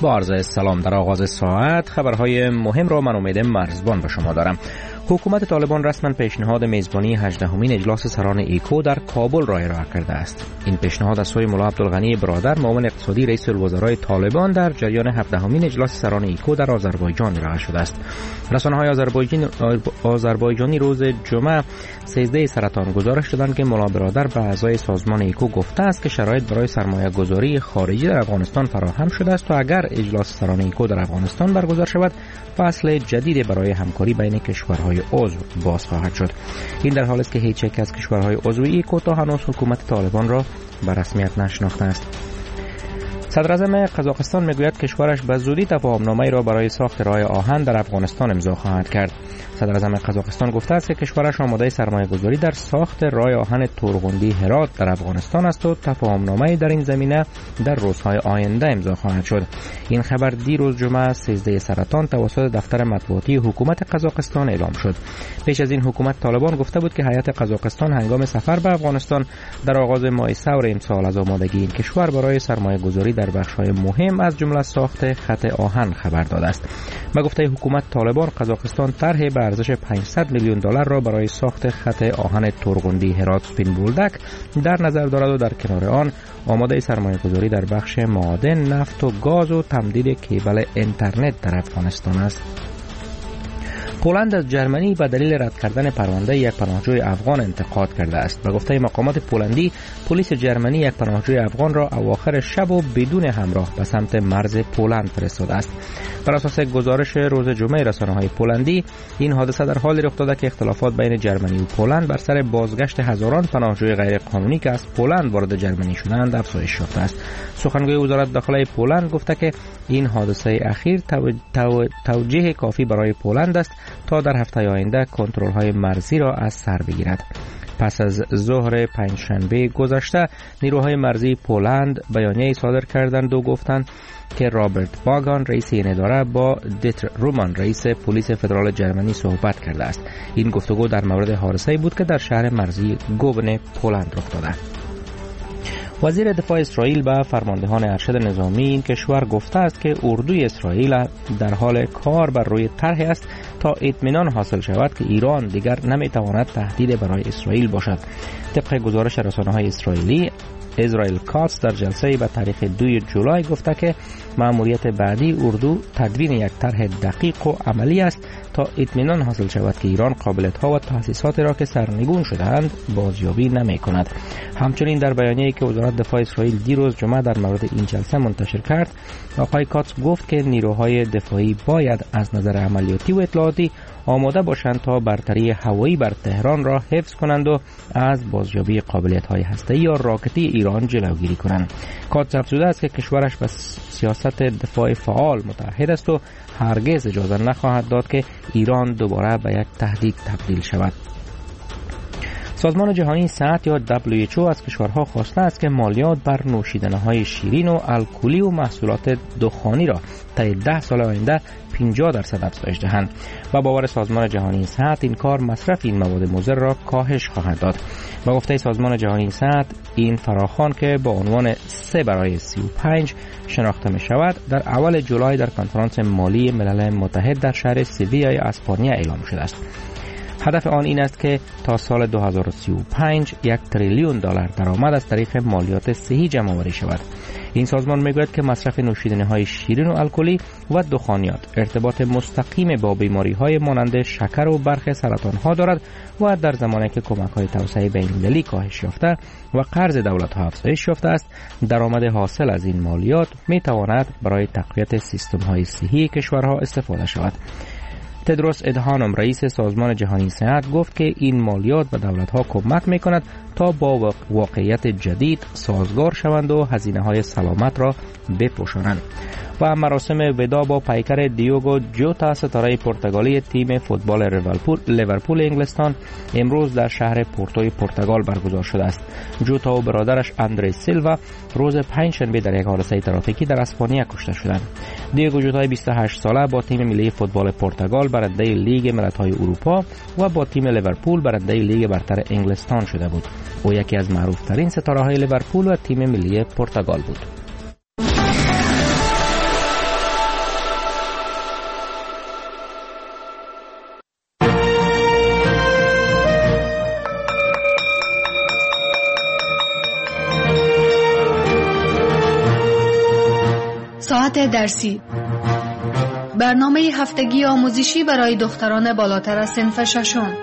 با عرض سلام در آغاز ساعت خبرهای مهم را من امید مرزبان به شما دارم. حکومت طالبان رسما پیشنهاد میزبانی 18مین اجلاس سران ایکو در کابل را ارائه کرده است. این پیشنهاد از سوی ملا عبدالغنی برادر معاون اقتصادی رئیس الوزرای طالبان در جریان 17مین اجلاس سران ایکو در آذربایجان ارائه شده است. رسانه‌های آذربایجانی روز جمعه 13 سرطان گزارش دادند که ملا برادر به اعضای سازمان ایکو گفته است که شرایط برای سرمایه‌گذاری خارجی در افغانستان فراهم شده است و اگر اجلاس سران ایکو در افغانستان برگزار شود فصل جدید برای همکاری بین کشورهای عضو باز خواهد شد. این در حالی است که هیچ یک از کشورهای عضو ایکو تا هنوز حکومت طالبان را به رسمیت نشناخته است. صدر اعظم قزاقستان میگوید کشورش به زودی تفاهمنامه‌ای را برای ساخت راه آهن در افغانستان امضا خواهد کرد. صدر اعظم قزاقستان گفته است که کشورش آماده سرمایه‌گذاری در ساخت راه آهن تورغوندی هرات در افغانستان است و تفاهمنامه‌ای در این زمینه در روزهای آینده امضا خواهد شد. این خبر دیروز جمعه 13 سرطان توسط دفتر مطبوعاتی حکومت قزاقستان اعلام شد. پیش از این حکومت طالبان گفته بود که هیئت قزاقستان هنگام سفر به افغانستان در آغاز ماه سور امسال از آمادگی این کشور برای سرمایه‌گذاری در بخش‌های مهم از جمله ساخت خط آهن خبر داده است. به گفته حکومت طالبان قزاقستان طرح به ارزش 500 میلیون دلار را برای ساخت خط آهن تورغوندی هرات سپین بولدک در نظر دارد و در کنار آن آماده سرمایه‌گذاری در بخش معادن، نفت و گاز و تمدید کیبل اینترنت در افغانستان است. پولند از جرمنی به دلیل رد کردن پرونده یک پناهجوی افغان انتقاد کرده است. به گفته مقامات پولندی، پلیس جرمنی یک پناهجوی افغان را اواخر شب و بدون همراه به سمت مرز پولند فرستاده است. بر اساس گزارش روز جمعه رسانه‌های پولندی، این حادثه در حالی رخ داده که اختلافات بین جرمنی و پولند بر سر بازگشت هزاران پناهجوی غیرقانونی که از پولند وارد جرمنی شدند افزایش یافته است. سخنگوی وزارت داخلی پولند گفته که این حادثه اخیر توجیه کافی برای پولند است تا در هفته آینده کنترل‌های مرزی را از سر بگیرد. پس از ظهر پنجشنبه گذشته نیروهای مرزی پولند بیانیه‌ای صادر کردند و گفتند که رابرت واگان رئیس این اداره با دیتر رومان رئیس پلیس فدرال جرمنی صحبت کرده است. این گفتگو در مورد حادثه‌ای بود که در شهر مرزی گوبن پولند رخ داده. وزیر دفاع اسرائیل به فرماندهان ارشد نظامی این کشور گفته است که اردوی اسرائیل در حال کار بر روی طرحی است تا اطمینان حاصل شود که ایران دیگر نمیتواند تهدید برای اسرائیل باشد. طبق گزارش رسانه‌های اسرائیلی، اسرائیل کاتس در جلسه‌ای به تاریخ 2 جولای گفته که مأموریت بعدی اردو تدوین یک طرح دقیق و عملی است تا اطمینان حاصل شود که ایران قابلیت‌ها و تأسیسات را که سرنگون شده‌اند بازیابی نمی‌کند. همچنین در بیانیه‌ای که وزارت دفاع اسرائیل دیروز جمعه در مورد این جلسه منتشر کرد، آقای کاتس گفت که نیروهای دفاعی باید از نظر عملیاتی و اطلاعاتی آماده باشند تا برتری هوایی بر تهران را حفظ کنند و از بازیابی قابلیت‌های هسته‌ای یا راکتی ایران جلوگیری کنند. کاتس افزوده است که کشورش به سیاست دفاع فعال متعهد است و هرگز اجازه نخواهد داد که ایران دوباره به یک تهدید تبدیل شود. سازمان جهانی صحت یا WHO از کشورها خواسته است که مالیات بر نوشیدنی‌های شیرین و الکلی و محصولات دخانی را طی 10 سال آینده 50% افزایش دهند. و باور سازمان جهانی صحت این کار مصرف این مواد مضر را کاهش خواهد داد. با گفته سازمان جهانی صحت، این فراخوان که با عنوان 3/35 شناخته می شود در اول جولای در کنفرانس مالی ملل متحد در شهر سویا اسپانیا اعلام شده است. هدف آن این است که تا سال 2035 $1 تریلیون درآمد از طریق مالیات صحی جمع‌آوری شود. این سازمان میگوید که مصرف نوشیدنی‌های شیرین و الکلی و دخانیات ارتباط مستقیم با بیماری‌های مانند شکر و برخی سرطان‌ها دارد و در زمانی که کمک‌های توسعه بین‌المللی کاهش یافته و قرض دولت‌ها افزایش یافته است، درآمد حاصل از این مالیات می‌تواند برای تقویت سیستم‌های صحی کشورها استفاده شود. تدروس ادهانم رئیس سازمان جهانی صحت گفت که این مالیات به دولت‌ها کمک می‌کند تا با واقعیت جدید سازگار شوند و هزینه‌های سلامت را بپوشانند. و مراسم ودا با پیکر دیوگو جوتا ستاره پرتغالی تیم فوتبال لیورپول انگلستان امروز در شهر پورتوی پرتغال برگزار شده است. جوتا و برادرش اندری سیلوا روز پنجشنبه در یک حادثه ترافیکی در اسپانیا کشته شدند. دیوگو جوتا 28 ساله با تیم ملی فوتبال پرتغال برنده لیگ ملت‌های اروپا و با تیم لیورپول برنده لیگ برتر انگلستان شده بود. او یکی از معروف‌ترین ستاره‌های لیورپول و تیم ملی پرتغال بود. ساعت درسی، برنامه هفتگی آموزشی برای دختران بالاتر از صنف ششم.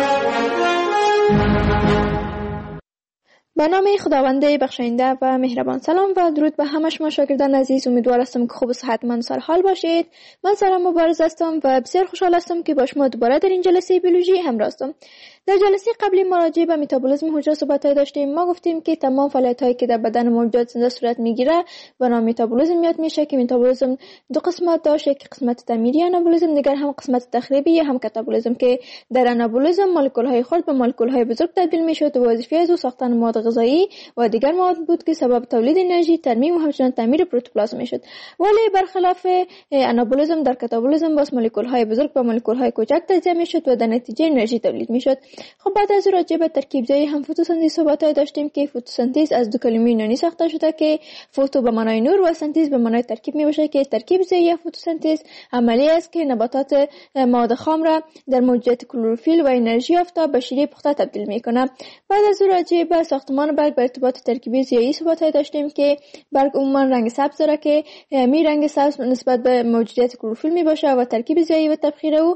به نام خداوند بخشاینده و مهربان. سلام و درود به همه شما شاگردان عزیز. امیدوار هستم که خوب و صحتمند سر حال باشید. من سارا مبارز هستم و بسیار خوشحال هستم که با شما دوباره در این جلسه بیولوژی همراه هستم. در جلسه قبلی ما راجع به متابولیسم حجره صحبت داشتیم. ما گفتیم که تمام فعالیت‌هایی که در بدن موجودات زنده صورت میگیره به نام متابولیسم یاد میشه که متابولیسم دو قسمت داشته که قسمت تعمیری آنابولیسم، دیگر هم قسمت تخریبی یا هم کاتابولیسم که در آنابولیسم مولکول‌های خرد به مولکول‌های بزرگ تبدیل میشد و وظیفه از ساختن مواد غذایی و دیگر مواد بود که سبب تولید انرژی، ترمیم و همچنین تعمیر پروتوپلازم میشد. ولی برخلاف آنابولیسم در کاتابولیسم باز مولکول‌های بزرگ به مولکول‌های کوچک تجزیه میشد و در نتیجه انرژی تولید میشد. خب بعد از راجع به ترکیب زایی هم فتوسنتز صحبت داشتیم که فتوسنتز از دو کلمه یونانی ساخته شده که فوتو به معنای نور و سنتز به معنای ترکیب میباشه که ترکیب زایی یا فتوسنتز عملی است که نباتات مواد خام را در موجودیت کلروفیل و انرژی آفتاب به شیره پخته تبدیل میکنه. بعد از راجع به ساختمان برگ به ارتباط ترکیب زایی صحبت داشتیم که برگ عموما رنگ سبز داره که می رنگ سبز نسبت به موجودیت کلروفیل میباشه و ترکیب زایی و تبخیر او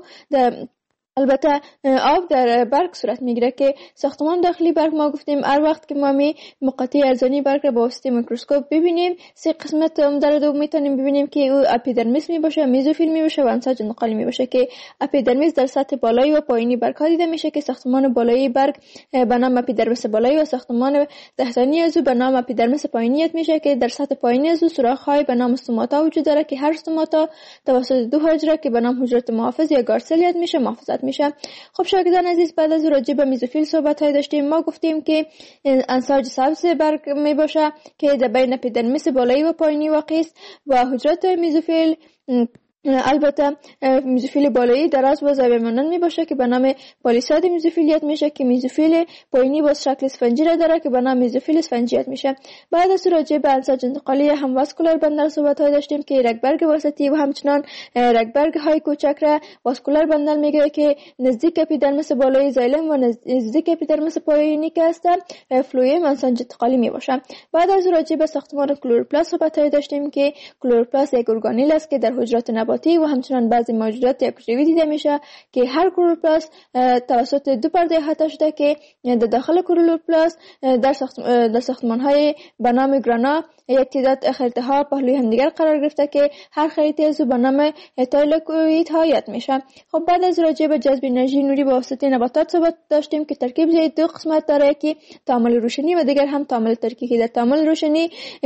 البته آب در برگ صورت میگیره که ساختمان داخلی برگ ما گفتیم هر وقت که ما مقاطع ارزانی برگ را با واسطه میکروسکوپ ببینیم سه قسمت عمده رو میتونیم ببینیم که او اپیدرمیس میباشه، میزوفیل میباشه و انساج نقالی میباشه که اپیدرمیس در سطح بالایی و پایینی برگ ها دیده میشه که ساختمان بالایی برگ به نام اپیدرمیس بالایی و ساختمان تحتانی از او به نام اپیدرمیس پایینی میشه که در سطح پایینی از او سوراخ های به نام استوماتا وجود داره که هر استوماتا توسط دو حجره که به نام حجرات محافظ یا گارسل میشه محافظت میشه. خب شاگردان عزیز بعد از راجع به میزوفیل صحبت های داشتیم. ما گفتیم که انساج سبز برگ می باشه که در بین اپیدرمیس بالایی و پایینی واقع است و حجرات میزوفیل البته میزوفیل بالایی دراز و ضربه مانند می باشه که به نام پالیساد میزوفیلیت میشه که میزوفیل پایینی با شکل اسفنجی را داره که به نام میزوفیل اسفنجیت میشه. بعد از راجع به انساج انتقالی هم واسکولار بندر صحبت های داشتیم که رگبرگ وسطی و همچنان رگبرگ های کوچک را واسکولار بندر میگه که نزدیک اپیدرمیس بالایی زایلم و نزدیک اپیدرمیس پایینی که هست فلویم انساج انتقالی می باشه. بعد از راجع به ساختمان کلوروپلاست صحبت های داشتیم که کلوروپلاست یک ارگانیل است که در حجرات و همچنان بعضی موجودات یکجوری دیده میشه که هر کلوروپلاست توسط دو پرده احاطه شده که در داخل کلوروپلاست در ساختمان‌های به نام گرانا یک تعداد خریطه ها پهلوی همدیگر قرار گرفته که هر خریطه از به نام تایلوکوئیدها یاد میشه. خب بعد از راجع به جذب انرژی نوری به واسطه نباتات صحبت داشتیم که ترکیب زایی دو قسمت داره که تعامل روشنی و دیگر هم تعامل ترکیبی. در تعامل روشنی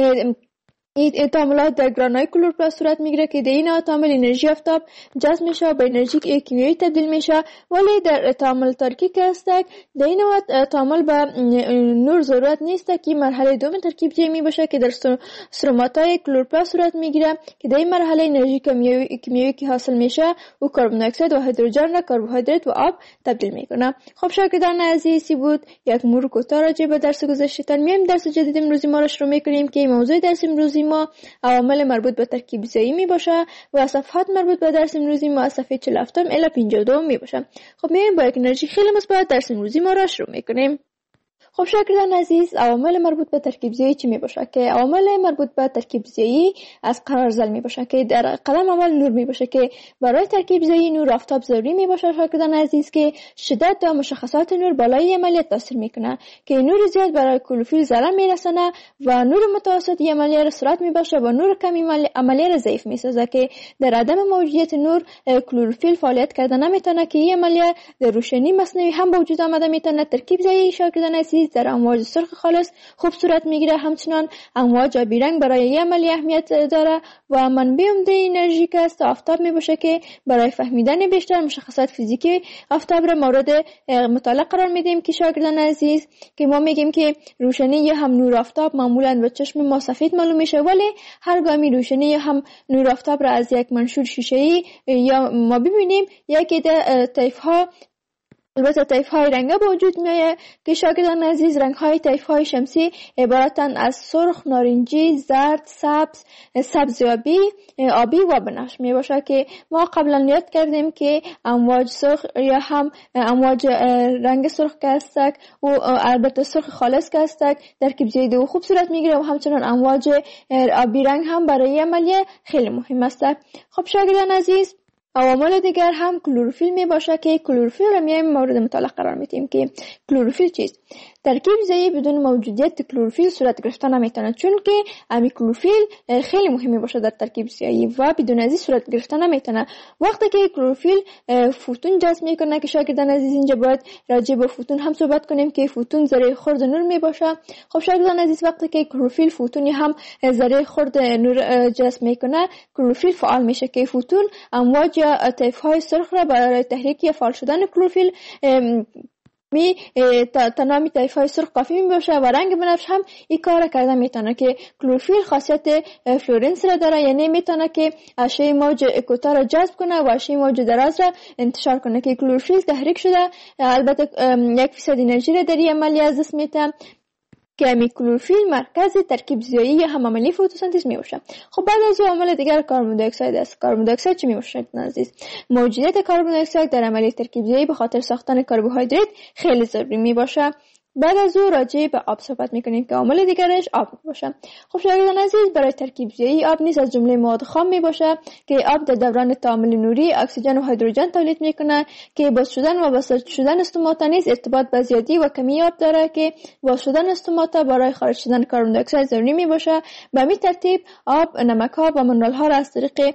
این تعاملات در گرانای کلوروپلاست صورت میگیره که در این تعامل انرژی آفتاب جذب میشه و به انرژی کیمیایی تبدیل میشه. ولی در تعامل ترکیبی که هست در این تعامل به نور ضرورت نیست که مرحله دوم ترکیب جمعی باشه که در استروماتای کلوروپلاست صورت میگیره که در این مرحله انرژی کیمیایی که حاصل میشه و کربن دی اکساید و هیدروژن را کربوهیدرات و آب تبدیل میکنه. خب شاگردان عزیزی بود یک مرور کوتاه راجع به درس گذشته. میایم درس جدید امروزی ما را شروع میکنیم که موضوع درس امروزی ما عوامل مربوط به ترکیب زایی می باشه و صفحات مربوط به درس امروزی ما از صفحه 47 الی 52 می باشه. خب میایم با یک انرژی خیلی مثبت درس امروزی ما را شروع میکنیم. خب شاگردان عزیز عوامل مربوط به ترکیب زایی چی می باشه؟ که عوامل مربوط به ترکیب زایی از قرارزل می باشه که در قدم اول نور می باشه که برای ترکیب زایی نور آفتاب ضروری می باشه شاگردان عزیز که شدت و مشخصات نور بالای عملیات تاثیر میکنه که نور زیاد برای کلوروفیل ضرر میرسونه و نور متوسط عملیه را سرعت می باشه و نور کم عملیه را ضعیف میسازه که در عدم موجودیت نور کلوروفیل فعالیت کردن نمیتونه که این عملیه در روشنی مصنوعی هم به وجود آمده میتونه. ترکیب زایی شاگردان عزیز در امواج سرخ خالص خوب صورت میگیره. همچنان امواج آبی رنگ برای این عملیه اهمیت داره و منبع عمده انرژی که است آفتاب میباشه که برای فهمیدن بیشتر مشخصات فیزیکی آفتاب را مورد مطالعه قرار میدیم که شاگردان عزیز که ما میگیم که روشنی یا هم نور آفتاب معمولا به چشم ما سفید معلوم میشه ولی هرگامی روشنی یا هم نور آفتاب را از یک منشور شیشه‌ای یا ما ببینیم یکی از طیف ها البته طیف‌های رنگی به وجود می‌آید که شاگردان عزیز رنگ‌های طیف‌های شمسی عبارتند از سرخ، نارنجی، زرد، سبز آبی و بنفش میباشد که ما قبلا یاد کردیم که امواج سرخ یا هم امواج رنگ سرخ که هستند و البته سرخ خالص که هستند ترکیب زیاده و خوب صورت میگیره و همچنان امواج آبی رنگ هم برای عملیه خیلی مهم است. خب شاگردان عزیز عوامل دیگر هم کلروفیل می باشه که کلروفیل را میایم مورد مطالعه قرار میدیم که کلروفیل چیست. ترکیب ضعیف بدون موجودیت کلروفیل صورت گرفتن نمیتونه، چون که امی کلروفیل خیلی مهمی باشه در ترکیب ضعیف و بدون ازی صورت گرفتن نمیتونه. وقتی که کلروفیل فوتون جذب میکنه که شاگردان عزیز اینجا باید راجع به فوتون هم صحبت کنیم که فوتون ذره خرد نور می باشه. خب شاگردان عزیز وقتی که کلروفیل فوتونی هم ذره خرد نور جذب میکنه کلروفیل فعال میشه که فوتون امواج یا طیف‌های سرخ را برای تحریک یا فعال شدن کلروفیل تنامی طیف‌های سرخ کافی می باشه و رنگ بنفش هم این کار کرده میتونه که کلروفیل خاصیت فلورنس را داره، یعنی میتونه که اشعه موج کوتاه را جذب کنه و اشعه موج دراز را انتشار کنه که کلروفیل تحریک شده البته 1% انرژی را در این عملیه از دست میده که امی کلروفیل مرکز ترکیب زیایی یا هم عملی فتوسنتز می باشه. خب بعد از عامل دیگر کربن دی اکساید است. کربن دی اکساید چی می باشه عزیز؟ موجودیت کربن دی اکساید در عملیه ترکیب زیایی به خاطر ساختن کربوهیدرات خیلی ضروری می باشه. بعد از او راجع به آب صحبت میکنیم که عامل دیگرش آب باشه. خب شاگردان عزیز برای ترکیب زیایی آب نیز از جمله مواد خام می باشه که آب در دوران تعامل نوری اکسیژن و هیدروژن تولید میکنه که باز شدن و وسط شدن استوماتا نیز ارتباط با زیادی و کمی آب داره که باز شدن استوماتا برای خارج شدن کربن دی اکساید ضروری می باشه. به همین ترتیب آب نمک ها و منرال ها را از طریق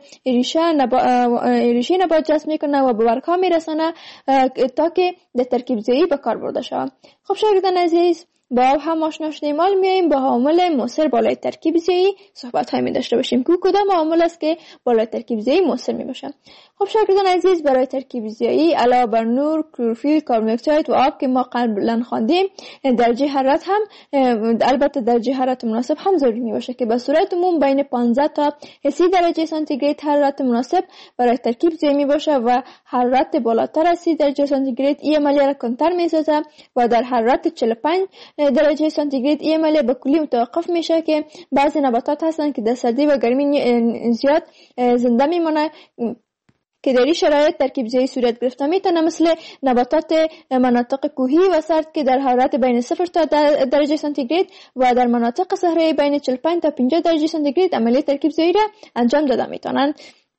ریشه نبات جذب میکنه و به برگ ها میرسانه تا که در ترکیب زیایی به کار برده شود. خب شاگردان عزیز با آب هم آشنا شدیم، حالا میایم با عامل مؤثر بالای ترکیب زیایی صحبت های می داشته باشیم که کدام عامل است که بالای ترکیب زیایی مؤثر می باشه. خب شاگردان عزیز برای ترکیب زیایی علاوه بر نور، کلروفیل، کربن دی اکساید و آب که ما قبلا خواندیم درجه حرارت هم البته درجه حرارت مناسب هم ضروری می باشه که به صورت عموم بین 15 تا 30 درجه سانتیگراد حرارت مناسب برای ترکیب زیایی می باشه و حرارت بالاتر از 30 درجه سانتیگراد این عملیه را کنتر می سازه و در حرارت 45 درجه سانتیگراد این عملیه به کلی متوقف میشه که بعضی نباتات هستن که در سردی و گرمی زیاد زنده میمونه که در این شرایط ترکیب زیایی صورت گرفته میتونه، مثل نباتات مناطق کوهی و سرد که در حرارت بین 0 تا درجه سانتیگراد و در مناطق صحرایی بین 45 تا 50 درجه سانتیگراد عملیه ترکیب زیایی را انجام داده میتونن.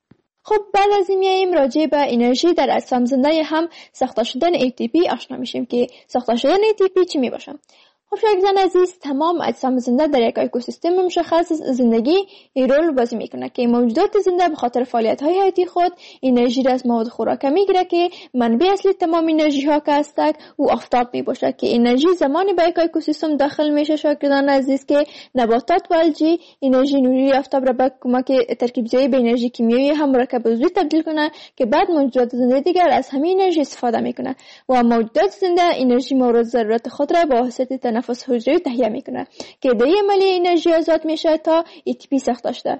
خب بعد از این میاییم راجع به انرژی در اجسام زنده هم ساخته شدن ATP آشنا میشیم که ساخته شدن ATP چی میباشه. خب شاگردان عزیز تمام اجسام زنده در یک اکوسیستم مشخص زندگی رول بازی میکنه که موجودات زنده به خاطر فعالیت‌های حیاتی خود انرژی را از مواد خوراکه میگیره که منبع اصلی تمام انرژی ها که هستند و آفتاب میباشه که انرژی زمانی به یک اکوسیستم داخل میشه شاگردان عزیز که نباتات و الجی انرژی نوری آفتاب را به کمک ترکیب زیایی به انرژی کیمیایی هم مرکب عضوی تبدیل کنه که بعد موجودات زنده دیگر از همین انرژی استفاده میکنه و موجودات زنده انرژی مورد ضرورت خود را با واسطه تنفس حجروی تهیه میکنه که در این عملیه انرژی آزاد میشه تا ATP ساخته شده.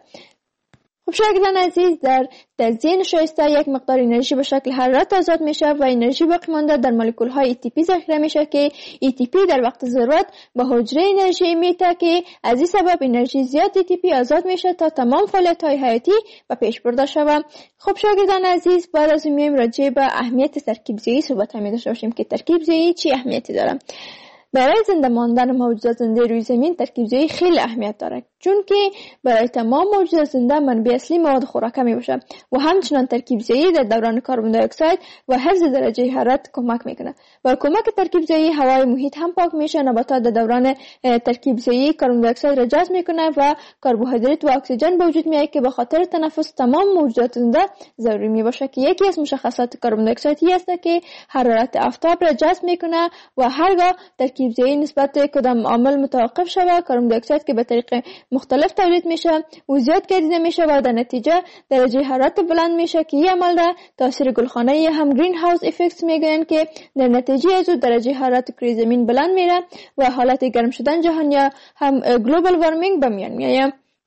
خب شاگردان عزیز در تزیین شایسته یک مقدار انرژی به شکل حرارت آزاد میشه و انرژی باقی مانده در مولکول های ATP ذخیره میشه که ATP در وقت ضرورت به حجره انرژی میده که از این سبب انرژی زیاد ATP آزاد میشه تا تمام فعالیت های حیاتی به پیش برده شود. خب شاگردان عزیز بعد از این میایم راجع به اهمیت ترکیب زیایی صحبت می داشته باشیم که ترکیب زیایی چی اهمیتی داره. برای زنده ماندن موجودات زنده روی زمین ترکیب زیایی خیلی اهمیت داره، چون که برای تمام موجودات زنده منبع اصلی مواد خوراکه می باشه و همچنان ترکیب زیایی در دوران کربن دی اکساید و حفظ درجه حرارت کمک میکنه. با کمک ترکیب زیایی هوای محیط هم پاک میشه. نباتات در دوران ترکیب زیایی کربن دی اکساید را جذب میکنه و کربوهیدرات و اکسیژن به وجود میاد که به خاطر تنفس تمام موجودات زنده ضروری می باشه که یکی از مشخصات کربن دی اکساید است که حرارت آفتاب را جذب میکنه و هرگاه ترکیب زیایی نسبت کدام عامل متوقف شود کربن دی اکساید که به طریق مختلف تولید میشه و زیاد گردیده میشه و در نتیجه درجه حرارت بلند میشه که این عمل را تاثیر گلخانه یا هم گرین هاوس افکت میگن که در نتیجه از درجه حرارت کره زمین بلند میره و حالت گرم شدن جهان یا هم گلوبال وارمینگ به میان میاد.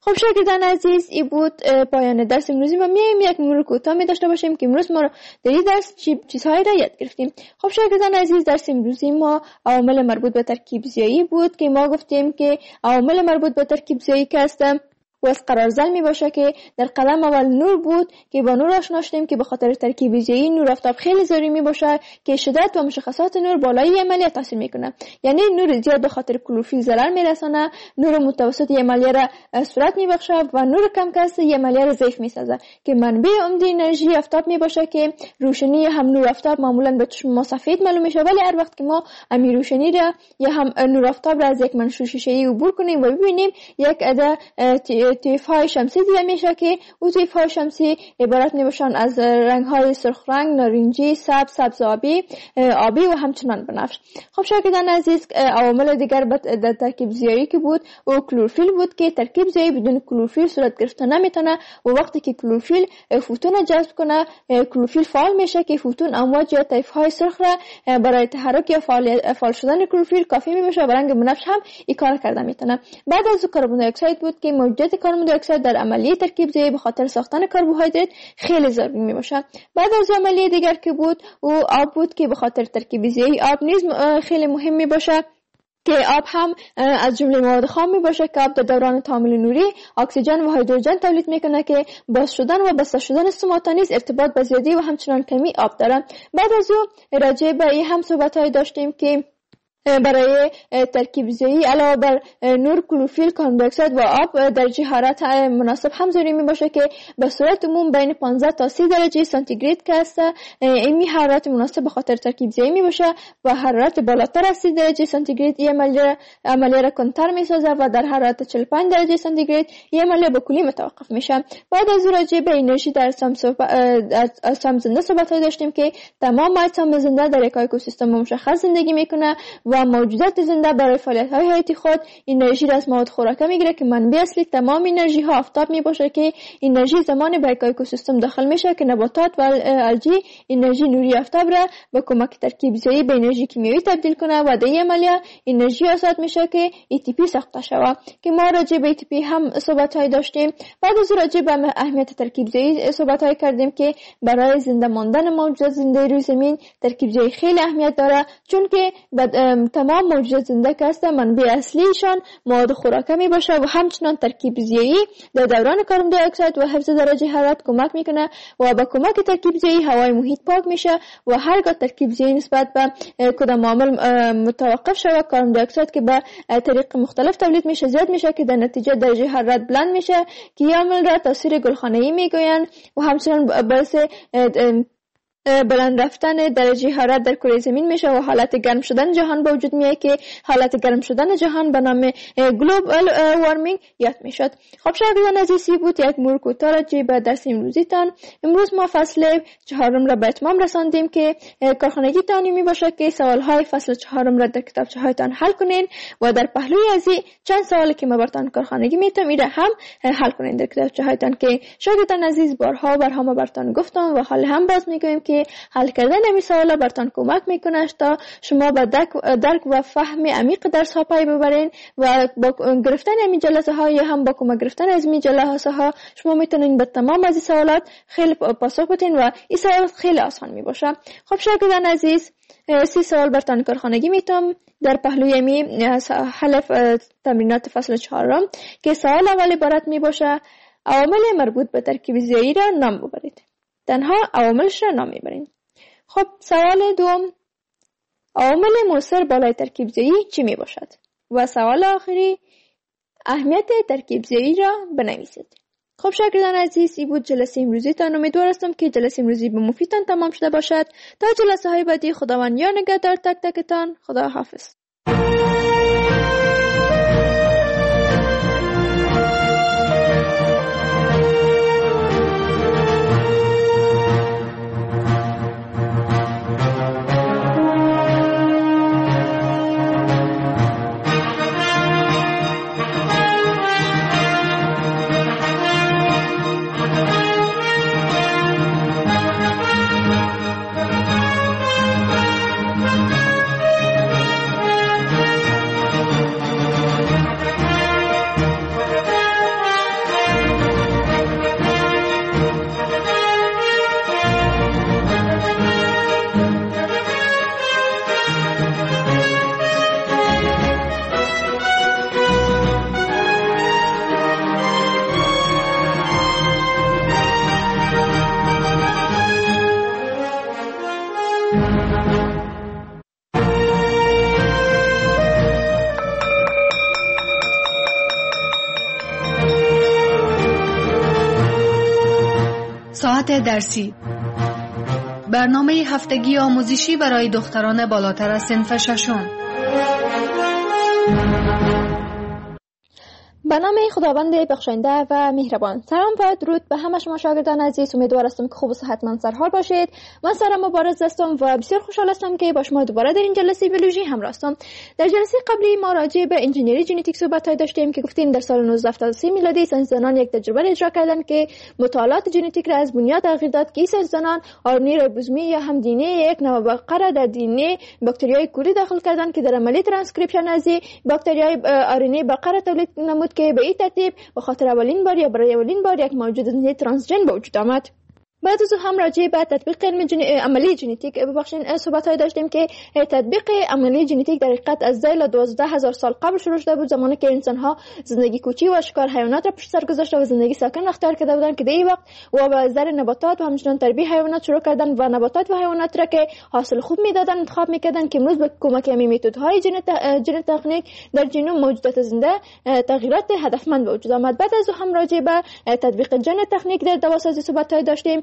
خب شاگردان عزیز، این بود پایان درس امروزی و میایم یک مرور کوتاه می داشته باشیم که امروز ما در این درس چیزهایی را یاد گرفتیم. خب شاگردان عزیز، درس امروزی ما عوامل مربوط به ترکیب زیایی بود که ما گفتیم که عوامل مربوط به ترکیب زیایی که هستند و از قرارزل می باشه که در قلم اول نور بود که با نور آشنا شدیم که به خاطر ترکیب زیایی نور آفتاب خیلی ضروری می باشه که شدت و مشخصات نور بالای عملیه تاثیر میکنه. یعنی نور زیاد به خاطر کلروفیل ضرر میرسانه، نور متوسط عملیه را صورت میبخشه و نور کم کس عملیه را ضعیف میسازه که منبع عمده انرژی آفتاب می باشه که روشنی هم نور آفتاب معمولا به چشم ما سفید معلوم میشه، ولی هر وقت که ما امی روشنی را یا هم نور آفتاب را از یک منشور شیشه‌ای عبور کنیم و ببینیم یک عده طیف‌های شمسی دیده میشه که او طیف‌های شمسی عبارت میباشن از رنگ‌های سرخ رنگ، نارنجی، سبز آبی و همچنان بنفش. خب شاگردان عزیز، عوامل دیگر در ترکیب زیایی که بود او کلروفیل بود که ترکیب زیایی بدون کلروفیل صورت گرفته نمیتونه و وقتی که کلروفیل فوتون را جذب کنه کلروفیل فعال میشه که فوتون امواج یا طیف‌های سرخ را برای تحرک یا فعال شدن کلروفیل کافی میشه و رنگ بنفش هم این کار کرده میتونه. بعد از کربن دی اکساید بود که موجودیت کربن دی اکساید در عملیه ترکیب زیایی به خاطر ساختن کربوهیدرات خیلی ضروری میباشه. بعد از عملیه دیگر که بود او آب بود که به خاطر ترکیب زیایی آب نیز خیلی مهم میباشه که آب هم از جمله مواد خام میباشه که آب در دوران تعامل نوری اکسیژن و هیدروژن تولید میکنه که باز شدن و بسته شدن سوماتا نیز ارتباط به زیادی و همچنان کمی آب داره. بعد از او راجع به این هم صحبت‌های داشتیم که برای ترکیب زیایی علاوه بر نور، کلروفیل، کربن دی اکساید و آب درجه حرارت مناسب هم ضروری میباشه که به صورت عموم بین 15 تا 30 درجه سانتیگراد که است. این حرارت مناسب به خاطر ترکیب زیایی میباشه و حرارت بالاتر از 30 درجه سانتیگراد این عملیه را کنتر میسازه و در حرارت 45 درجه سانتیگراد این عملیه به کلی متوقف میشه. بعد از راجع به انرژی در اجسام زنده صحبت داشتیم که تمام اجسام زنده در یک اکوسیستم مشخص زندگی میکنه و موجودات زنده برای فعالیت‌های حیاتی خود انرژی را از مواد خوراکه میگیره که منبع اصلی تمام انرژی ها آفتاب میباشه که انرژی زمانی به یک اکوسیستم داخل میشه که نباتات و الگی انرژی نوری آفتاب را به کمک ترکیب زیایی به انرژی کیمیایی تبدیل کنه و در این عملیه انرژی آزاد میشه که ATP ساخته شوه که ما راجع به ATP هم صحبت‌های داشتیم. بعد از راجع به اهمیت ترکیب زیایی صحبت‌های کردیم که برای زنده ماندن موجودات زنده روی زمین ترکیب زیایی خیلی اهمیت داره، چون که تمام موجودات زنده که هستن منبع اصلیشان مواد خوراکه می باشه و همچنان ترکیب زیایی در دوران کربن دی اکساید و حفظ درجه حرارت کمک میکنه و با کمک ترکیب زیایی هوای محیط پاک میشه و هرگاه ترکیب زیایی نسبت به کدام عامل متوقف شود کربن دی اکساید که به طریق مختلف تولید میشه زیاد میشه که در نتیجه درجه حرارت بلند میشه که این عامل را تاثیر گلخانه‌ای میگویند و همچنان باعث بلند رفتن درجه حرارت در کره زمین میشه و حالت گرم شدن جهان به وجود میاد که حالت گرم شدن جهان به نام گلوبال وارمینگ یاد میشد. خب شاگردان عزیزی بود یک مرور کوتاه راجع به درس امروزیتان. امروز ما فصل 4 را به اتمام رساندیم که کارخانگی تعلیمی باشه که سوالهای فصل 4 را در کتابچه‌هایتان حل کنین و در پهلوی از چند سوالی که ما براتون کارخانگی میتونم ایره هم حل کنین در کتابچه‌هایتان که شاگردان عزیز بارها ما براتون گفتم و حال هم باز میگویم که حل کردن این سوالا براتون کمک میکنه تا شما به درک و فهم عمیق درس ها پی ببرین و با گرفتن این جلسه ها یا هم با کمک گرفتن از این جلسه ها شما میتونین به تمام از این سوالات خیلی پاسخ بدین و این سوالات خیلی آسان میباشه. خب شاگردان عزیز 30 سوال براتون کارخانگی میتونم در پهلوی می حل تمرینات فصل 4 که سوال اول عبارت میباشه عوامل مربوط به ترکیب زیایی را نام ببرید. تنها عواملش را نام میبرین. خب سوال دوم عوامل مؤثر بالای ترکیب زیایی چی می باشد؟ و سوال آخری اهمیت ترکیب زیایی را بنویسید. خب شاگردان عزیز این بود جلسه امروزی تان. امیدوار هستم که جلسه امروزی به مفیدتان تمام شده باشد. تا جلسه های بعدی خداوند یار نگهدار تک تکتان. خدا حافظ. ساعت درسی، برنامه هفتگی آموزشی برای دختران بالاتر از صنف ششم. به نام خداوند بخشنده و مهربان. سلام و درود به همه شما شاگردان عزیز. امیدوار هستم که خوب و صحتمند سرحال باشید. من سارا مبارز هستم و بسیار خوشحال هستم که با شما دوباره در این جلسه بیولوژی همراه هستم. در جلسه قبلی ما راجع به انجینری ژنتیک صحبت داشتیم که گفتیم در سال 1973 میلادی ساینسدانان یک تجربه اجرا کردند که مطالعات ژنتیک را از بنیاد تغییر داد که ساینسدانان آرنی ریبوزومی یا هم دی ان ای یک نوع بقره در دی ان ای باکتریای کولی داخل کردند که در عملیه ترانسکریپشن از باکتریای آرنی بقره تولید نمود که به این ترتیب به خاطر اولین بار یا برای اولین بار یک موجود ترانسژن به وجود آمد. بعد از هم راجع به تطبیق عملی ژنتیک صحبت داشتیم که تطبیق عملی ژنتیک در حقیقت از 12,000 سال قبل شروع شده بود، زمانی که انسان ها زندگی کوچی و شکار حیوانات را پشت سر گذاشته و زندگی ساکن اختیار کرده بودند که در این وقت و به زر نباتات و همچنین تربیت حیوانات شروع کردن و نباتات و حیوانات را که حاصل خوب میدادن انتخاب میکردن که امروز به کمک همین متدهای ژن تکنیک در ژنوم موجودات زنده تغییرات هدفمند به وجود آمد. بعد از هم راجع به تطبیق ژن تکنیک در دواسازی صحبت داشتیم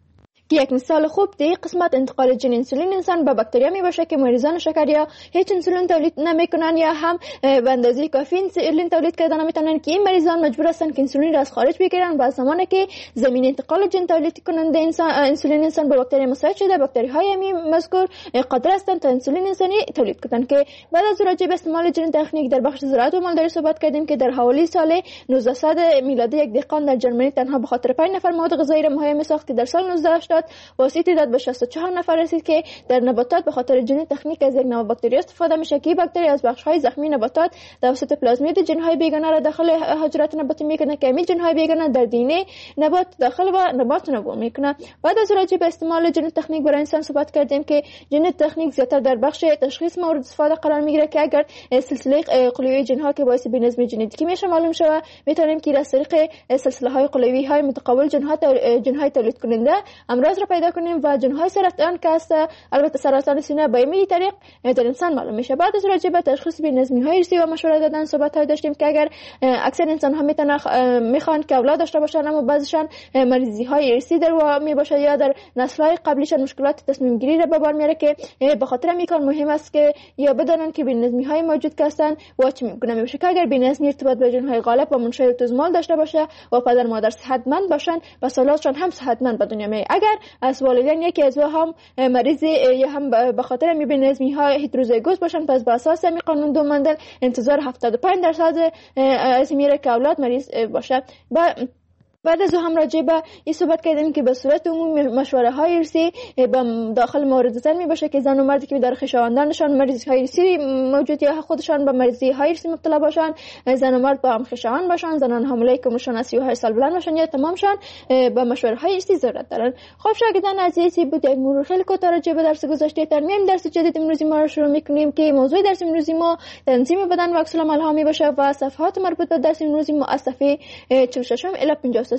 که یک مثال خوب در قسمت انتقال ژن انسولین انسان به باکتریا می باشه که مریضان شکریا هیچ انسولین تولید نمیکنن یا هم به اندازه کافی انسولین تولید کردن نمیتونن که این مریضان مجبور هستن که انسولین را از خارج بگیرن و زمانی که زمین انتقال ژن تولید کننده انسولین انسان به باکتری مساعد شده، باکتری های مذکور قادر هستند تا انسولین انسانی تولید کنند. که بعد از راجع به استعمال ژن تکنیک در بخش زراعت و مالداری صحبت کردیم که در حوالی سال 1900 میلادی یک دهقان در ژرمنی تنها به خاطر 5 نفر مواد غذایی را مهیا ساخت که در سال 1980 واسه تعداد به 64 نفر رسید که در نباتات به خاطر ژن تکنیک از یک نوع باکتری استفاده میشه که باکتری از بخش‌های زخمی نباتات توسط پلازمید ژن‌های بیگانه را داخل حجرات نباتی میکنه که همین ژن‌های بیگانه در دی ان ای نبات داخل و نبات نمو میکنه. بعد از راجع به استعمال ژن تکنیک برای انسان صحبت کردیم که ژن تکنیک زیاتر در بخش تشخیص مورد استفاده قرار میگیره که اگر سلسله قلوی ژن‌ها که باعث بی‌نظمی ژنتیکی میشه معلوم شود، میتونیم که از طریق سلسله‌های قلوی‌های متقابل ژن‌های تولید کننده امراض را پیدا کنیم و ژن‌های سرطان که است، البته سرطان سینه به این طریق در انسان معلوم میشه. بعد از راجع به تشخیص بی‌نظمی‌های ارثی و مشوره دادن صحبت داشتیم که اگر اکثر انسان‌ها میخوان که اولاد داشته باشن اما بعضیشان مریضی‌های ارثی در و میباشه یا در نسل‌های قبلیشان مشکلات تصمیم گیری را به بار میاره که به خاطر همین کار مهم است که یا بدانن که بی‌نظمی‌های موجود که هستند و چه میگونه میشه که اگر بی‌نظمی ارتباط به ژن‌های غالب و منشأ توزمال داشته باشه و پدر مادر صحتمند باشن و اولادشان هم صحتمند به دنیا میاد. اگر از والدین یکی از هم مریض یا هم به خاطر بی‌نظمی ها هتروزیگوس باشن، پس به اساس همین قانون دو مندل انتظار 75% از میره که اولاد مریض باشه. بعد از هم راجع به این صحبت کردیم که به صورت عمومی مشوره های ارثی داخل موارد زن می باشه که زن و مردی که در خویشاوندانشان مریضی های ارثی موجود یا خودشان به مریضی های ارثی مبتلا باشن، زن و مرد با هم خویشاوند باشن، زنان حامله که عمرشان از 38 سال بلند باشن یا تمامشان به مشوره های ارثی ضرورت دارن. خب شاگردان عزیزی بود یک مرور خیلی کوتاه راجع به درس گذشته. در میان درس جدید امروزی ما رو شروع می‌کنیم که موضوع درس امروزی ما تنظیم بدن و عکس العمل ها می باشه و صفحات مربوط به درس امروزی ما از صفحه 46 الی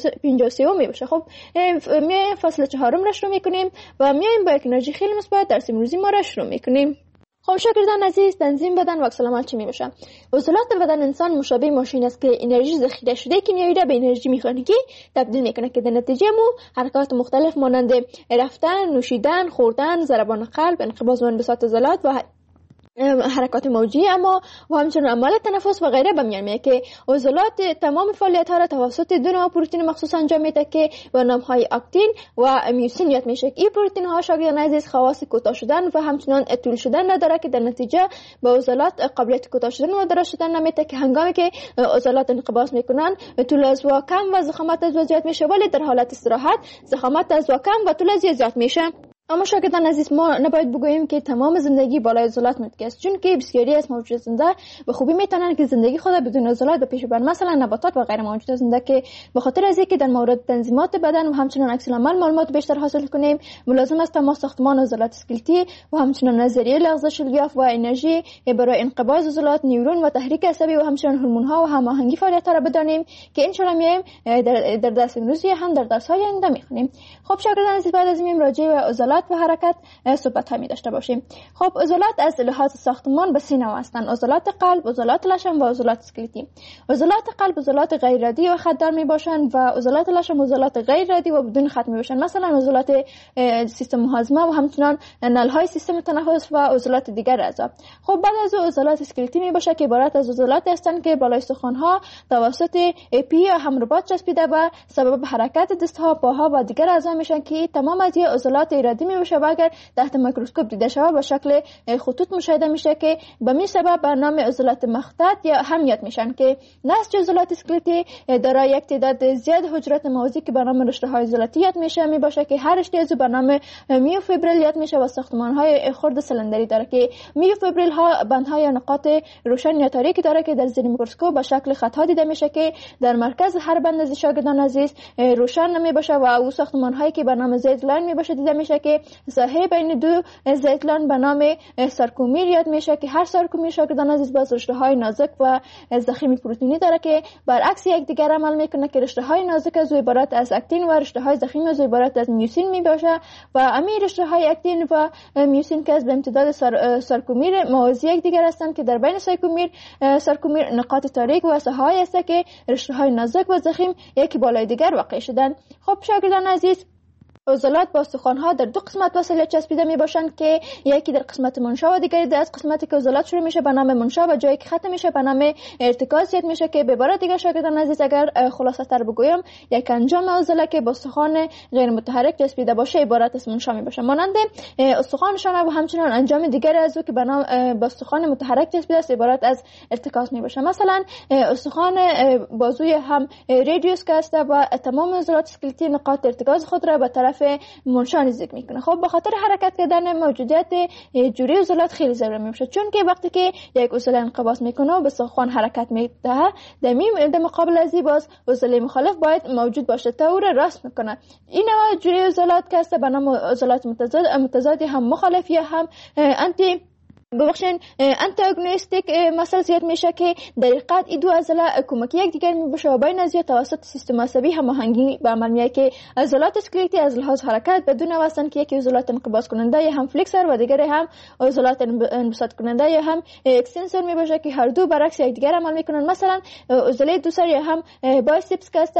53 می باشه. خب میایم فصل 4 را شروع میکنیم و میایم با یک انرژی خیلی مثبت درس امروزی ما را شروع میکنیم. خب شاگردان عزیز، تنظیم بدن و عکس العمل چی می باشه؟ عضلات بدن انسان مشابه ماشین است که انرژی ذخیره شده کنیایی را به انرژی مکانیکی تبدیل میکنه که در نتیجه حرکات مختلف مانند رفتن، نوشیدن، خوردن، ضربان قلب، انقباض و انبساط عضلات و حرکات موجی اما و همچنین عمل تنفس و غیره به میان میاد که عضلات تمام فعالیت ها را توسط دو نوع پروتئین مخصوص انجام میده که به نام های اکتین و میوسین یاد میشه. این پروتئین ها شاگردان عزیز خواص کوتاه شدن و همچنین طول شدن نداره که در نتیجه به عضلات قابلیت کوتاه شدن و دراز شدن نمیده که هنگامی که عضلات انقباض میکنن طول از و کم و ضخامت از زیاد میشه، ولی در حالت استراحت ضخامت از و کم و طول از زیاد میشه. اما شاگردان عزیز ما نباید بگوییم که تمام زندگی بالای عضلات ممکن است، چون که بسیاری از موجودات زنده به خوبی میتونن که زندگی خود بدون عضلات به پیش ببرن، مثلا نباتات و غیر موجودات زنده که به خاطر از اینکه در مورد تنظیمات بدن و همچنین عکس العمل معلومات بیشتر حاصل کنیم ملازم است ما ساختمان عضلات اسکلتی و همچنین نظریه لغزش الیاف و انرژی برای انقباض عضلات، نیورون و تحریک عصبی و همچنین هورمون ها و هماهنگی فعالیت را بدانیم که ان شاء الله میایم در درس امروزی هم در درس های آینده میخونیم. خب شاگردان عزیز بعد از این راجع به عضلات عضلات و حرکت صحبت همی داشته باشیم. خب عضلات از لحاظ ساختمان به 3 نوع هستند: عضلات قلب، عضلات لشم و عضلات اسکلتی. عضلات قلب عضلات غیر ردی و خطدار می باشند و عضلات لشم عضلات غیر ردی و بدون خط می باشند، مثلا عضلات سیستم هاضمه و همچنان نلهای سیستم تنفس و عضلات دیگر اعضا. خب بعد از عضلات اسکلتی می باشه که عبارت از عضلات هستند که بالای استخوان‌ها توسط پی یا همرباط چسبیده و سبب حرکت دستها، پاها و دیگر اعضا میشن که تمام از این عضلات ردی می باشه و اگر تحت میکروسکوپ دیده شود به شکل خطوط مشاهده میشه که به این سبب به نام عضلات مخطط یا هم یاد میشن که نسج عضلات اسکلتی دارای یک تعداد زیاد حجرات موازی که به نام رشته‌های عضلاتی یاد میشه می باشه که هر رشته از به نام میوفیبریل یاد میشه و ساختمان‌های خرد سلندری داره که میوفیبریل ها بندهای یا نقاط روشن یا تاریکی داره که در زیر میکروسکوپ به شکل خط‌ها دیده میشه که در مرکز هر بند از شاگردان عزیز روشن نمی باشه و او ساختمان‌هایی که به نام زید لاین می باشه دیده میشه که ساحه بین دو زید لاین به نام سارکومیر یاد میشه که هر سارکومیر شاگردان عزیز باز رشته‌های نازک و ضخیم پروتئینی داره که برعکس یکدیگر عمل میکنه که رشته‌های نازک از عبارت از اکتین و رشته‌های ضخیم از عبارت از میوسین می باشه و امی رشته‌های اکتین و میوسین که از به امتداد سارکومیر موازی یکدیگر هستند که در بین سارکومیر نقاط تاریک و ساحه‌هایی است که رشته‌های نازک و ضخیم یکی بالای دیگر واقع شدن. خب شاگردان عزیز، عضلات با استخوان‌ها در 2 قسمت وصله چسبیده می باشند که یکی در قسمت منشا و دیگری در قسمتی که عضلات شروع میشه به نام منشا و جایی که ختم میشه به نام ارتکاز یاد میشه که به عبارت دیگر شاگردان عزیز اگر خلاصه تر بگویم یک انجام عضله که با استخوان غیر متحرک چسبیده باشه عبارت از منشا می باشه، مانند استخوان شانه و همچنان انجام دیگر از او که به نام با استخوان متحرک چسبیده است عبارت از ارتکاز می باشه. مثلا استخوان بازوی هم ریدیوس که است و تمام عضلات اسکلتی نقاط ارتکاز خود را به طرف منشا نزدیک میکنه. خب به خاطر حرکت کردن موجودیت جوری عضلات خیلی ضروری میشه، چون که وقتی که یک عضله انقباض میکنه و به استخوان حرکت میده در مقابل از این باز عضله مخالف باید موجود باشه تا او را راست میکنه. این نوع جوری عضلات که است به نام عضلات متضاد هم مخالف یا هم انتی اگونیستیک مسئله زیاد میشه که در حقیقت این دو عضله کمکی یکدیگر میباشه و بین از توسط سیستم عصبی هماهنگی به عمل میاد که عضلات اسکلتی از لحاظ حرکت بدون واسطه که یکی عضلات انقباض کننده یا هم فلکسور و دیگری هم عضلات انبساط کننده یا هم اکستنسور میباشه که هر دو برعکس یکدیگر عمل میکنن. مثلا عضله دوسر یا هم بایسپس که است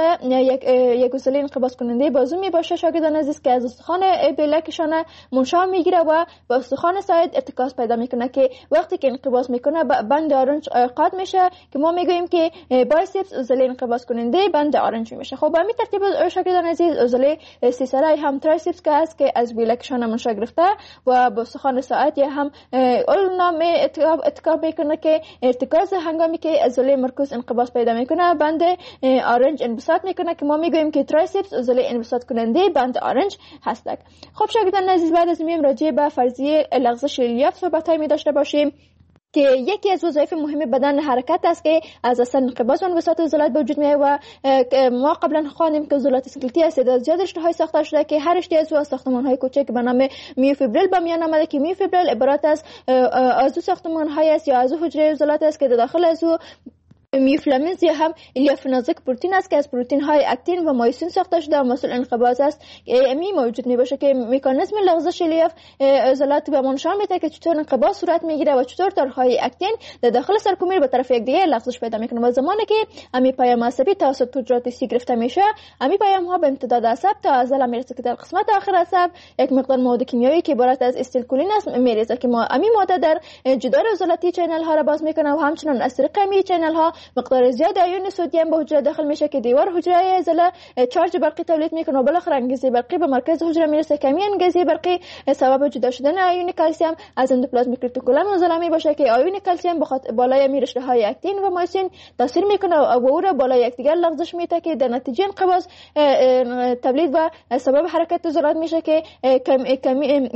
یک عضله انقباض کننده بازو میباشه شاگردان عزیز که از استخوان بلکشانه منشا میگیره و با استخوان ساعد ارتکاز پیدا میکنه که وقتی که انقباض میکنه بند آرنج قاد میشه که ما میگوییم که بایسپس عضله انقباض کننده بند آرنج میشه. خب به همین ترتیب شاگردان عزیز عضله سیسرا هم ترایسپس که است که از بلکشانه منشا گرفته و با استخوان ساعد یا هم اولنام اتکاب میکنه که ارتکاز هنگامی که عضله مرکوز انقباض پیدا میکنه بند آرنج انبساط میکنه که ما میگوییم که ترایسپس عضله انبساط کننده بند آرنج هستند. خب شاگردان عزیز، بعد از میم راجع به فرضیه لغزش ریلیاف صحبت‌هایی داشته باشیم که یکی از وظایف مهم بدن حرکت است که از اصل انقباض و انبساط عضلات به وجود میاد و ما قبلا خواندیم که عضلات اسکلتی از تعداد زیاد رشته‌های ساخته شده که هر رشته از ساختمان‌های کوچک به نام میوفیبریل به میان آمده که میوفیبریل عبارت از ساختمان‌های است یا حجره عضلات است که داخل از میوفیلامنت یا هم الیاف نازک پروتئین است که از پروتئین های اکتین و مایسین ساخته شده و مسئول انقباض است که امی موجود میباشه که مکانیزم لغزش الیاف عضلات به ما نشان میده که چطور انقباض صورت میگیره و چطور تارهای اکتین در داخل سرکومیر به طرف یکدیگر لغزش پیدا میکنه و زمانی که امی پیام عصبی توسط حجرات سی گرفته میشه امی پیام ها به امتداد عصب تا عضله میرسه که در قسمت آخر عصب یک مقدار مواد کیمیایی که عبارت از استیلکولین است میریزه که ما امی ماده در جدار عضلاتی چینل ها را باز میکنه و همچنین از طریق امی چینل ها مقدار زیاد آیون سدیم به حجره داخل میشه که دیوار حجره عضله چارج برقی تولید میکنه و بالاخره انگیزه برقی به مرکز حجره میرسه که همین انگیزه برقی سبب جدا شدن آیون کلسیم از اندوپلازمیک رتیکولوم عضله میباشه که آیون کلسیم بالای رشته های اکتین و مایسین تاثیر میکنه و او را بالای یکدیگر لغزش میده که در نتیجه انقباض تولید و سبب حرکت عضلات میشه که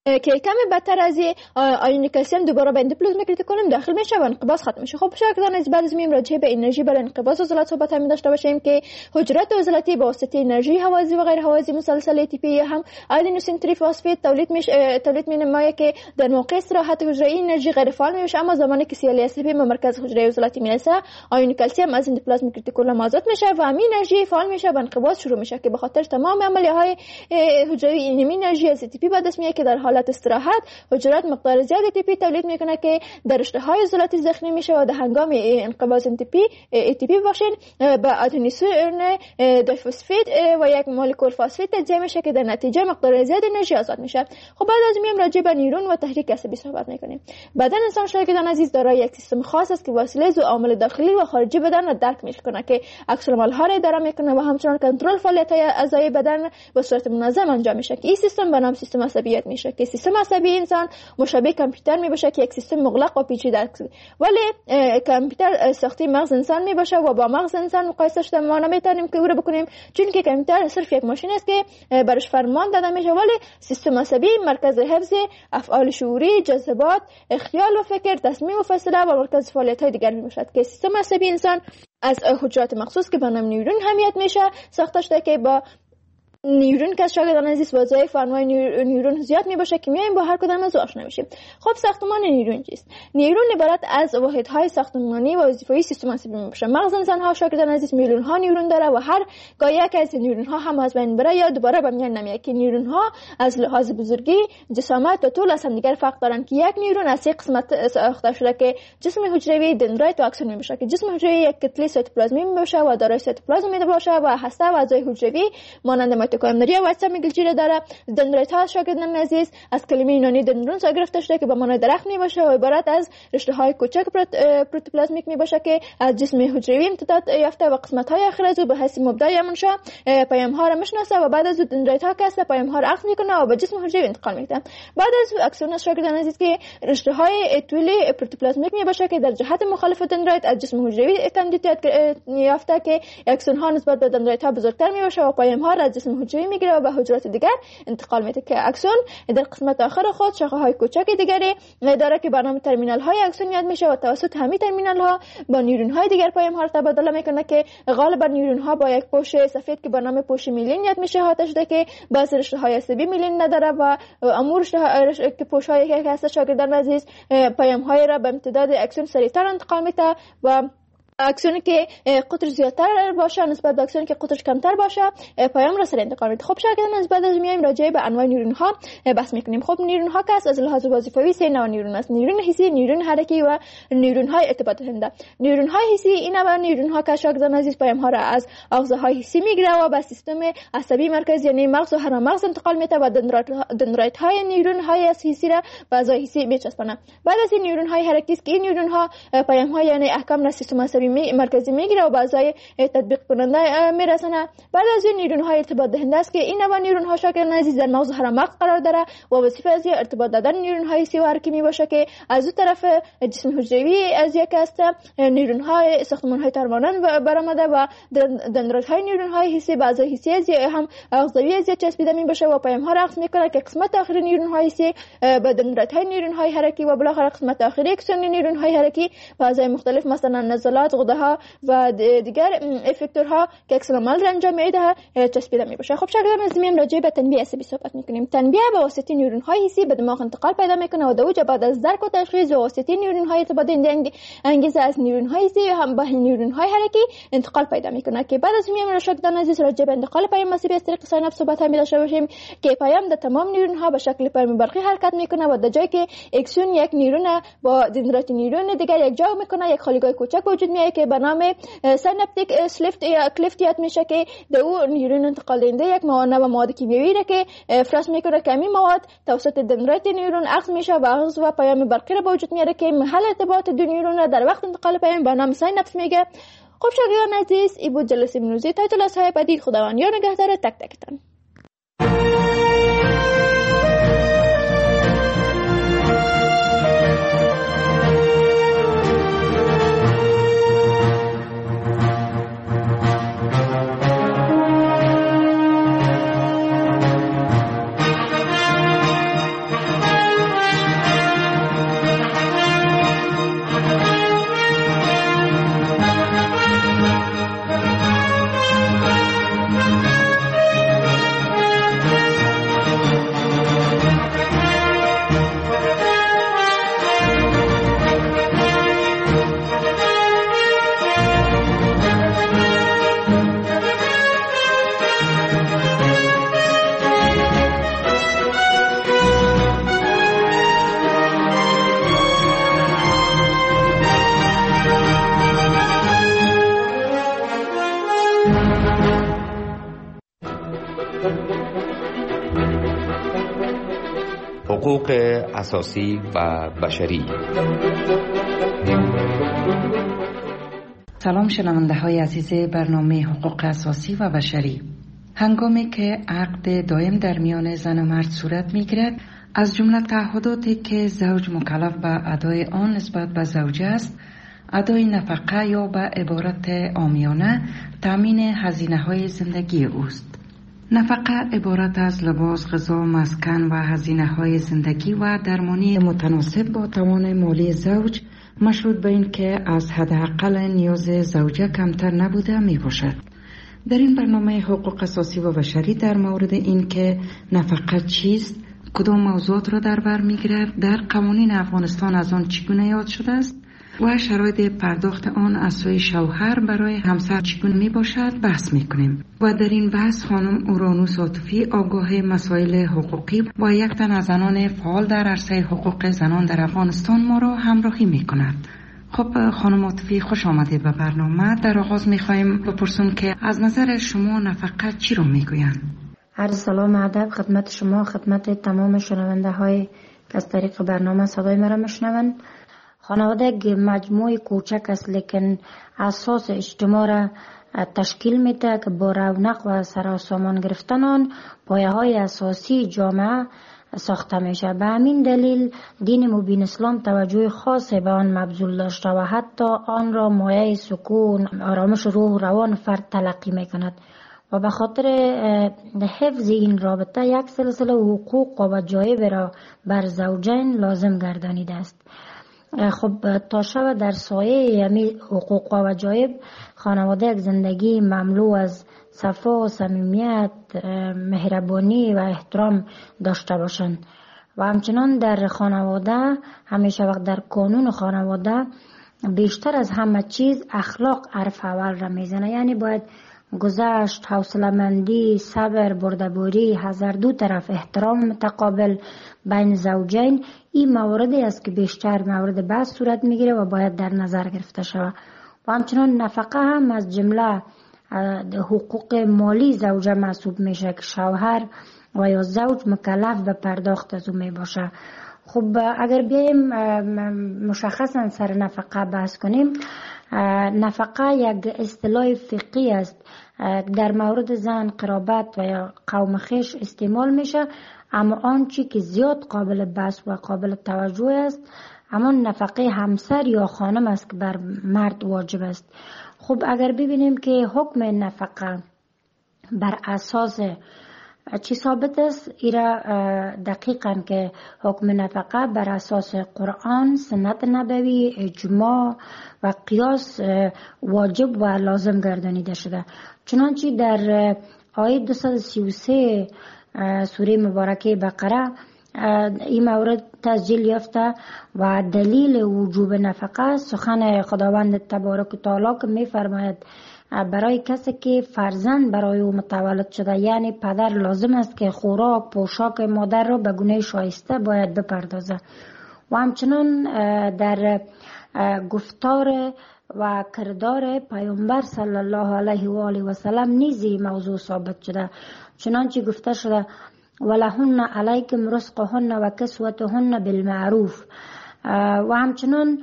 که کمی بدتر از آیون کلسیم دوباره به اندوپلازم ریتیکولوم داخل میشه و انقباض ختم میشه. خب شاگردان از بعد از میم راجع به انرژی برای انقباض عضلات صحبت هم داشته باشیم که حجرات عضلاتی با واسطه انرژی هوازی و غیر هوازی مسلسل ATP هم آدنوسین تریفاسفید تولید می‌نماید که در موقع استراحت حجره انرژی غیر فعال میشه، اما زمانی که CLSP به مرکز حجره عضلاتی میرسه آیون کلسیم از اندوپلازم ریتیکولوم آزاد میشه و همین انرژی فعال میشه و انقباض شروع میشه که به خاطر تمام عملیه‌های حجروی این انرژی از ATP به دست میاد که در حالت استراحت حجرات مقدار زیاد ATP تولید میکنه که در رشته‌های عضلاتی زخمی میشه و در هنگام انقباض ATP باشین به آدنوسین دیفسفید و یک مولکول فسفید تجزیه میشه که در نتیجه مقدار زیاد انرژی آزاد میشه. خب بعد از میم راجع به نیورون و تحریک عصبی صحبت میکنیم. بدن انسان شاگردان عزیز دارای یک سیستم خاص است که وسیله ذو عوامل داخلی و خارجی بدن را درک میکنه که عکس العمل‌ها را اداره میکنه و همچنین کنترل فعالیت‌های اعضای بدن به صورت منظم انجام میشه که این سیستم به نام سیستم عصبیت میشه که سیستم عصبی انسان مشابه کامپیوتر میباشه که یک سیستم مغلق و پیچیده است، ولی کامپیوتر ساخته مغز انسان میباشه و با مغز انسان مقایسه شده ما نمیتونیم که او رو بکنیم، چون که کامپیوتر صرف یک ماشین است که برش فرمان داده میشه، ولی سیستم عصبی مرکز حفظ افعال شعوری، جذبات، خیال و فکر، تصمیم و فیصله و مرکز فعالیت‌های دیگر میباشد که سیستم عصبی انسان از حجرات مخصوص که به نام نیورون حمیت میشه ساخته شده که با نیورون که شاگردان عزیز وظایف و انواع نیورون زیاد میباشه که میایم با هر کدام از آشنا میشیم. خب ساختمان نیورون چیست؟ نیورون عبارت از واحدهای ساختمانی و وظیفه‌ای سیستم عصبی میباشه. مغز انسان ها شاگردان عزیز میلیون ها نیورون داره و هر گاه یک از نیورون ها هم از بین بره یا دوباره به میان نمیاد که نیورون ها از لحاظ بزرگی، جسامت و طول از هم دیگر فرق دارن که یک نیورون از سه قسمت ساخته شده که جسم حجروی، دندرایت و اکسون میباشه که جسم حجروی یک کتله سایتوپلازمی میباشه و دارای سایتوپلازم میباشه و هسته و اعضای حجروی مانند میتوکندریا و اجسام گلچی داره. دندرایت ها شاگردان عزیز از کلمه یونانی دندرون گرفته شده که به معنای درخت میباشه و عبارت از رشته های کوچک پروتوپلازمیک میباشه که از جسم حجروی امتداد یافته و قسمت های اخیر از او به حیث مبدأ منشأ پیام ها را میشناسه و بعد از او دندرایت ها که پیام ها را اخذ میکنه و به جسم حجروی انتقال میده. بعد از او اکسون شاگردان عزیز که رشته های طولی پروتوپلازمیک میباشه که در جهت مخالف دندرایت از جسم حجروی تمدید یافته که اکسون ها نسبت به دندرایت ها بزرگتر میباشه و پیام ها را از جسم حجروی میگیره و به حجرات دیگر انتقال میده که اکسون در قسمت آخر خود شاخه های کوچک دیگری داره که به نام ترمینال های اکسون یاد میشه و توسط همین ترمینال ها با نیورون های دیگر پیام ها را تبادله میکنه که غالبا نیورون ها با یک پوش سفید که به نام پوش میلین یاد میشه احاطه شده که بعضی رشته های عصبی میلین نداره و امور که پوش های که هست شاگردان عزیز پیام های را به امتداد اکسون سریعتر انتقال میده و اکسونی که قطر زیادتر باشه نسبت به اکسونی که قطرش کمتر باشه پیام را سریع انتقال میده. خب شاگردان از بعد از میایم راجع به انواع نیورون ها بحث میکنیم. خب نیورون ها که از لحاظ وظیفوی سه نوع نیورون است: نیورون حسی، نیورون حرکی و نیورون های ارتباط دهنده. نیورون های حسی این نوع نیورون ها که شاگردان عزیز پیام ها را از آغازه های حسی میگیره و به سیستم عصبی مرکزی یعنی مغز و هرمغز انتقال میده و دندرایت های نیورون های حسی را به اعضای حسی میچسبونه. بعد از این نیورون های حرکی است که این نیورون ها پیام ها یعنی احکام را سیستم عصبی مرکزی میگیره و بازای تطبیق کننده میرسونه. بعد از این نیورون های ارتباط دهنده است که این نوع نیورون ها شاگردان عزیز در مغز هرمغز قرار داره و وظیفه از ارتباط دادن نیورون های حسی و حرکی میباشه که از اون طرف جسم حجروی از یک است نیورون های ساختمان های ترمانند برآمده و دندرایت های نیورون های حسی به اعضای حسی هم اعضایی از چسبیده میباشه و پیام ها را اخذ میکنه که قسمت آخری نیورون های حسی به دندرایت های نیورون های حرکی و بالاخره قسمت آخری اکسون نیورون های حرکی به اعضای مختلف مثلا نزلات، غده و دیگر افکتورها که عکس العمل را انجام میده چسبیده میباشه. خب شاگردان از میم راجع به تنبیه عصبی صحبت میکنیم. تنبیه به واسطه نیورون های حسی به دماغ انتقال پیدا میکنه و دوجه بعد از درک و تشخیص به واسطه نیورون های ارتباط دهنده انگیزه از نیورون های حسی هم به نیورون های حرکی انتقال پیدا میکنه که بعد از میم شاگردان عزیز راجع به انتقال پیام عصبی از طریق سیناپس صحبت هم داشته باشیم که پیام در تمام نیورون ها به شکل پیام برقی حرکت میکنه و در جایی که اکسون یک نیورون با دندرایت نیورون دیگر یک جا میکنه یک خالیگاه کوچک وجود میاد که به نام سیناپتیک سلیفت یا کلیفت یاد میشه که در او نیورون انتقال دهنده یک مواد کیمیایی را که افراز میکنه که همین مواد توسط دندرایت نیورون اخذ میشه و اخذ و پیام برقی را به وجود میاره که محل ارتباط دو نیورون را در وقت انتقال پیام به نام سیناپس میگه. خب شاگردان عزیز این بود جلسه امروزی تا جلسه‌های بعدی. خداوند یار نگهدار تک تکتان. حقوق اساسی و بشری. سلام شنونده های عزیز برنامه حقوق اساسی و بشری. هنگامی که عقد دائم در میان زن و مرد صورت می گیرد، از جمله تعهداتی که زوج مکلف به ادای آن نسبت به زوجه است، ادای نفقه یا به عبارت عامیانه تامین هزینه های زندگی اوست. نفقه عبارت از لباس، غذا، مسکن و هزینه های زندگی و درمانی متناسب با توان مالی زوج، مشروط به این که از حداقل نیاز زوجه کمتر نبوده می باشد. در این برنامه حقوق اساسی و بشری در مورد این که نفقه چیست، کدام موضوعات را در بر می گیرد، در قوانین افغانستان از آن چگونه یاد شده است و شرایط پرداخت آن از سوی شوهر برای همسر چگونه می باشد بحث می کنیم. و در این بحث خانم اورانوس عاطفی، آگاه مسائل حقوقی و یک تن از زنان فعال در عرصه حقوق زنان در افغانستان ما را همراهی می کند. خب خانم عاطفی، خوش آمدید به برنامه. در آغاز می خواهیم بپرسیم که از نظر شما نفقه چی را می گویند؟ عرض سلام ادب خدمت شما، خدمت تمام شنونده های که از طریق برنامه صدای مرا میشنوند. خانواده مجموعه کوچک است لیکن اساس اجتماع را تشکیل میده که با رونق و سراسامان گرفتن آن پایه های اساسی جامعه ساخته میشه. به همین دلیل دین مبین اسلام توجه خاصی به آن مبذول داشته و حتی آن را مایه سکون، آرامش روح و روان فرد تلقی میکند و به خاطر حفظ این رابطه یک سلسله حقوق و وجایب را بر زوجین لازم گردانیده است. خب تا شب در سایه یمی حقوق و وجایب خانواده یک زندگی مملو از صفا، صمیمیت، مهربانی و احترام داشته باشند و همچنان در خانواده همیشه وقت در قانون خانواده بیشتر از همه چیز اخلاق حرف اول را میزنه. یعنی باید گذشت، حوصله‌مندی، صبر، بردباری، هر دو طرف احترام متقابل بین زوجین، این مواردی است که بیشتر مورد بحث صورت میگیره و باید در نظر گرفته شود. و همچنان نفقه هم از جمله حقوق مالی زوجه محسوب میشه که شوهر و یا زوج مکلف به پرداخت از اون می باشه. خب اگر بیایم مشخصا سر نفقه بحث کنیم، نفقه یک اصطلاح فقهی است در مورد زن، قرابت و یا قوم خویش استعمال میشه، اما آنچه که زیاد قابل بحث و قابل توجه است همان نفقه همسر یا خانم است که بر مرد واجب است. خب اگر ببینیم که حکم نفقه بر اساس چی ثابت است، ایرا دقیقاً که حکم نفقه بر اساس قرآن، سنت نبوی، اجماع و قیاس واجب و لازم گردانیده شده. چنانچه در آیه 233 سوره مبارکه بقره این مورد تسجیل یافته و دلیل وجوب نفقه سخن خداوند تبارک و تعالی که می فرماید برای کسی که فرزند برای او متولد شده، یعنی پدر لازم است که خوراک، پوشاک مادر را به گونه شایسته باید بپردازه. و همچنان در گفتار و کردار پیامبر صلی الله علیه و آله و سلم نیز موضوع ثابت شده. چنانچه گفته شده ولهن علیکم رزقهن و کسوتهن بالمعروف. و همچنان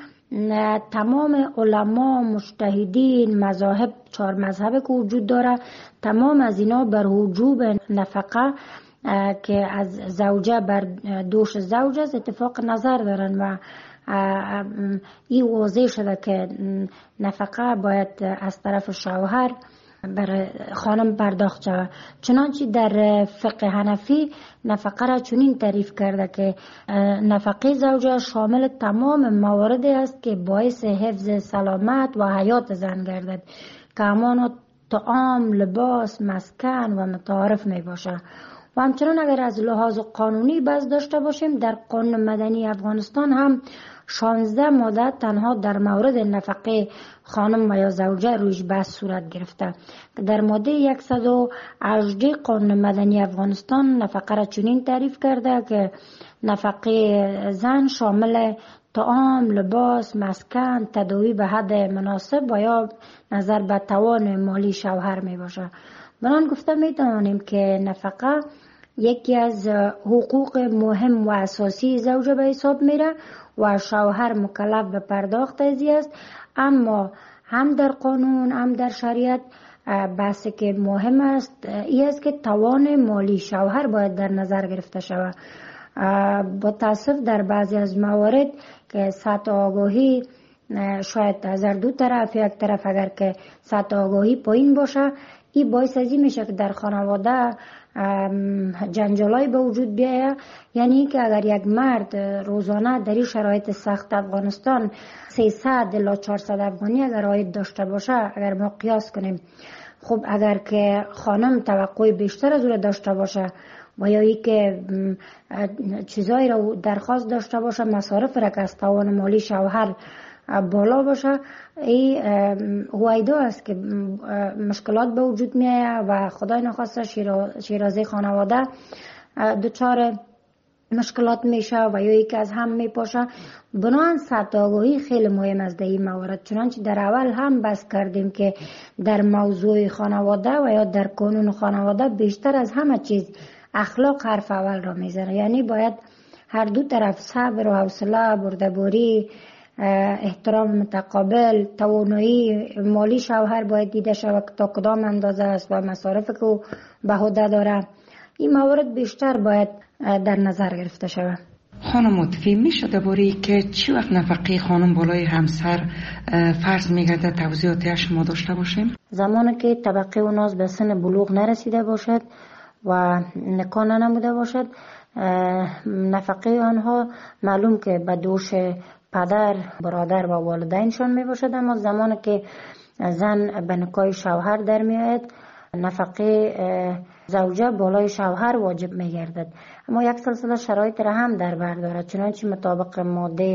تمام علما، مجتهدین، مذاهب، 4 مذهب که وجود داره، تمام از اینا بر وجوب نفقه که از زوجه بر دوش زوج است اتفاق نظر دارن و این واضح شده که نفقه باید از طرف شوهر بر خانم پرداخت شود. چنانچه در فقه حنفی نفقه را چنین تعریف کرده که نفقه زوجه شامل تمام مواردی است که باعث حفظ سلامت و حیات زن گردد که همان طعام، لباس، مسکن و متعارف می باشه. و همچنان اگر از لحاظ قانونی بحث داشته باشیم، در قانون مدنی افغانستان هم 16 ماده تنها در مورد نفقه خانم و یا زوجه رویش بحث صورت گرفته. در ماده 118 قانون مدنی افغانستان نفقه را چنین تعریف کرده که نفقه زن شامل طعام، لباس، مسکن، تداوی به حد مناسب و یا نظر به توان مالی شوهر می باشه. بنان گفته می توانیم که نفقه یکی از حقوق مهم و اساسی زوجه به حساب میره و شوهر مکلف به پرداخت ازی است. اما هم در قانون هم در شریعت بحثی که مهم است این است که توان مالی شوهر باید در نظر گرفته شود. با تاسف در بعضی از موارد که سطح آگاهی شاید از دو طرف، یک طرف اگر که سطح آگاهی پایین باشه، این باعث ازی میشه که در خانواده جنجالای به وجود بیاید. یعنی که اگر یک مرد روزانه در این شرایط سخت افغانستان 300 الی 400 افغانی اگر عاید داشته باشه، اگر ما قیاس کنیم، خب اگر که خانم توقع بیشتر از او داشته باشه و یا ای که چیزایی را درخواست داشته باشه، مصارف را که از توان مالی شوهر بالا باشه، این هویدا است که مشکلات به وجود می آید و خدای نخواسته شیرازه خانواده دچار مشکلات میشه و یا ای که از هم میپاشه. بنابراین سطح آگاهی خیلی مهم است در این موارد. چنانچه در اول هم بحث کردیم که در موضوع خانواده و یا در قانون خانواده بیشتر از همه چیز اخلاق حرف اول را میزنه. یعنی باید هر دو طرف صبر و حوصله، بردباری، احترام متقابل، توانایی مالی شوهر باید دیده شود تا کدام اندازه است و مصارف که او به عهده داره. این موارد بیشتر باید در نظر گرفته شود. خانم متفی میشه درباره که چی وقت نفقه خانم بالای همسر فرض میگرده توضیحاتی شما داشته باشیم؟ زمانی که طبقه اوناز به سن بلوغ نرسیده باشد و نکاح نموده باشد، نفقه آنها معلوم که به دوش پدر، برادر و والدینشان می باشد. اما زمانی که زن به نکاح شوهر در می آید، نفقه زوجه بالای شوهر واجب می گردد. اما یک سلسله شرایط را هم در بر دارد. چنانچه مطابق ماده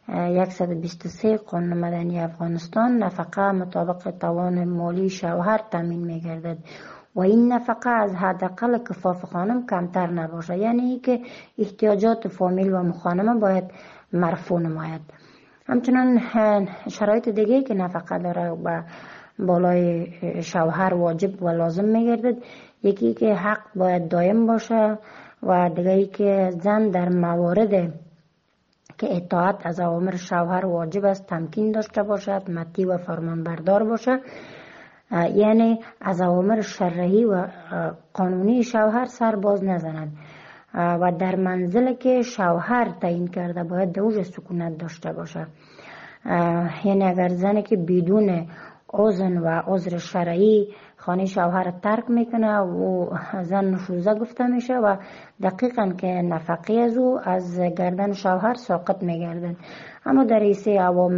123 قانون مدنی افغانستان، نفقه مطابق توان مالی شوهر تامین می گردد و این نفقه از حداقل کفاف خانم کمتر نباشه. یعنی که احتیاجات فامیل و مخانمه باید مرفوع نماید. همچنان شرایط دیگه که نفقه داره و بالای شوهر واجب و لازم میگردد، یکی که حق باید دائم باشه و دیگه که زن در موارد که اطاعت از اوامر شوهر واجب است تمکین داشته باشد، مطیع و فرمانبردار باشه. یعنی از اوامر شرعی و قانونی شوهر سر باز نزند و در منزل که شوهر تعیین کرده باید دوج سکونت داشته باشه. یعنی اگر زنی که بدون اذن و عذر شرعی خانه شوهر ترک میکنه و زن نشوزه گفته میشه و دقیقاً که نفقه از او از گردن شوهر ساقط میگردن. اما در ایسه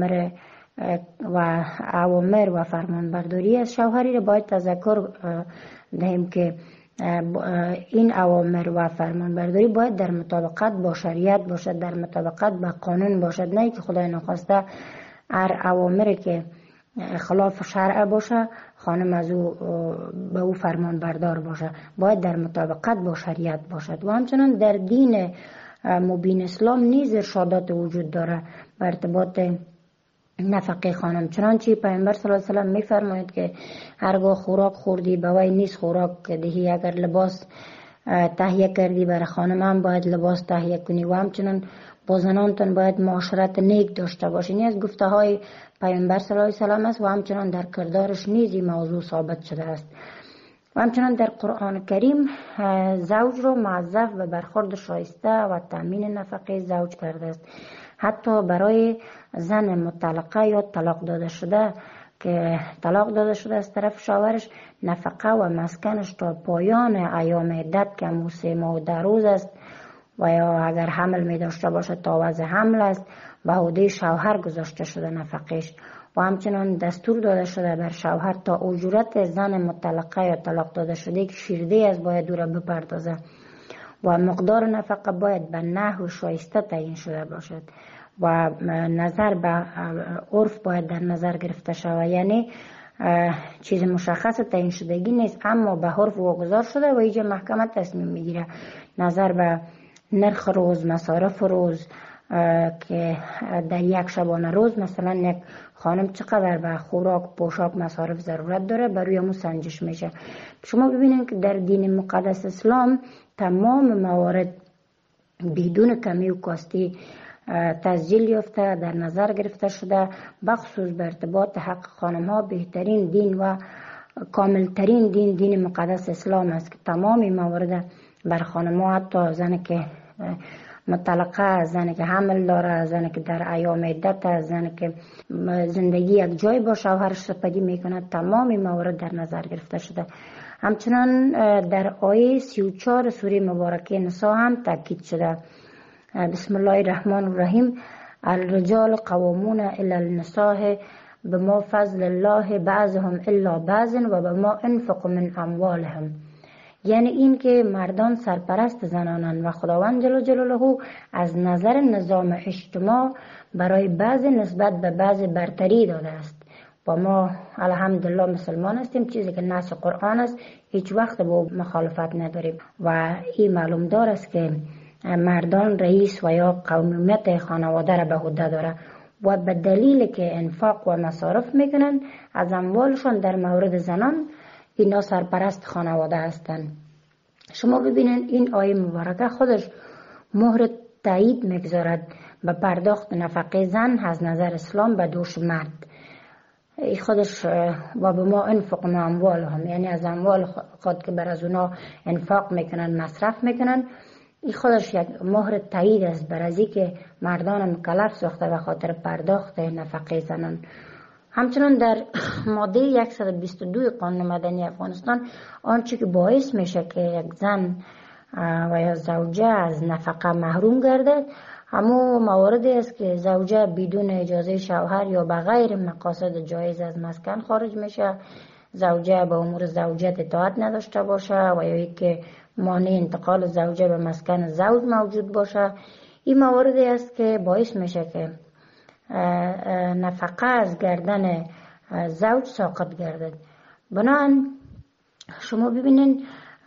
اوامر و فرمانبرداری از شوهری را باید تذکر دهیم که این اوامر و فرمانبرداری باید در مطابقت با شریعت باشد، در مطابقت با قانون باشد، نه که خدای نخواسته هر اوامری که خلاف شرع باشه خانم از او به او فرمانبردار باشه. باید در مطابقت با شریعت باشد. و همچنان در دین مبین اسلام نیز ارشادات وجود داره به ارتباط نفقه خانم. چنانچه پیامبر صلی الله علیه و سلم میفرماید که هرگاه خوراک خوردی به وی نیز خوراک دهی، اگر لباس تهیه کردی برای خانم هم باید لباس تهیه کنی و همچنان با زنانتون باید معاشرت نیک داشته باشین. از گفته های پیامبر صلی الله علیه و سلم است و همچنان در کردارش نیز این موضوع ثابت شده است. و همچنان در قرآن کریم زوج را موظف به برخورد شایسته و تامین نفقه زوج کرده است. حتی برای زن مطلقه یا طلاق داده شده که طلاق داده شده از طرف شوهرش، نفقه و مسکنش تا پایان ایام عدت که 3 ماه و 10 روز است و یا اگر حمل می داشته باشه تا وضع حمل است به عهده شوهر گذاشته شده نفقش. و همچنان دستور داده شده بر شوهر تا اجورت زن مطلقه یا طلاق داده شده که شیرده از باید او را بپردازه و مقدار نفقه باید به نحو شایسته تعیین شده باشد و نظر به عرف باید در نظر گرفته شود. یعنی چیز مشخص تعیین شدگی نیست اما به عرف واگذار شده و اینجا محکمه تصمیم میگیره نظر به نرخ روز، مصارف روز، که در یک شبانه روز مثلا یک خانم چقدر به خوراک، پوشاک، مصارف ضرورت داره، بر روی امو سنجش میشه. شما ببینید که در دین مقدس اسلام تمام موارد بدون کمی و کاستی تسجیل یافته، در نظر گرفته شده، بخصوص به ارتباط حق خانم ها. بهترین دین و کاملترین دین مقدس اسلام است که تمام موارد بر خانم ها، حتی زنی که مطلقه، زنی که حمل داره، زنی که در ایام عدت، زنی که زندگی یک جای با شوهرش سپری میکنه، تمام موارد در نظر گرفته شده. همچنان در آیه 34 سوره مبارکه نساء هم تاکید شده. بسم الله الرحمن الرحیم: الرجال قوامون علی النساء بما فضل الله بعضهم الا بعض و بما انفقوا من اموالهم. یعنی این که مردان سرپرست زنانند و خداوند جل جلاله از نظر نظام اجتماع برای بعضی نسبت به بعضی برتری داده است. و ما الحمدلله مسلمان هستیم، چیزی که نص قرآن است هیچ وقت با مخالفت نداریم و این معلوم دار است که مردان رئیس و یا قومیت خانواده را به عهده داره و به دلیل که انفاق و مصارف میکنن از اموالشان در مورد زنان، اینا سرپرست خانواده هستند. شما ببینید این آیه مبارکه خودش مهر تایید میگذارد به پرداخت نفقه زن از نظر اسلام به دوش مرد. ای خودش و به ما انفق ما اموالهم، یعنی از اموال خود که بر از اونا انفاق میکنن، مصرف میکنن، این خودش یک مهر تایید است بر ازی که مردان مکلف ساخته به خاطر پرداخت نفقه زنان. همچنان در ماده 122 قانون مدنی افغانستان آنچه که باعث میشه که یک زن و یا زوجه از نفقه محروم گردد، همون مواردی است که زوجه بدون اجازه شوهر یا به غیر مقاصد جایز از مسکن خارج میشه، زوجه به امور زوجیت اطاعت نداشته باشه و یا که مانع انتقال زوجه به مسکن زوج موجود باشه. این مواردی است که باعث میشه که نفقه از گردن زوج ساقط گردد. بنابراین شما ببینید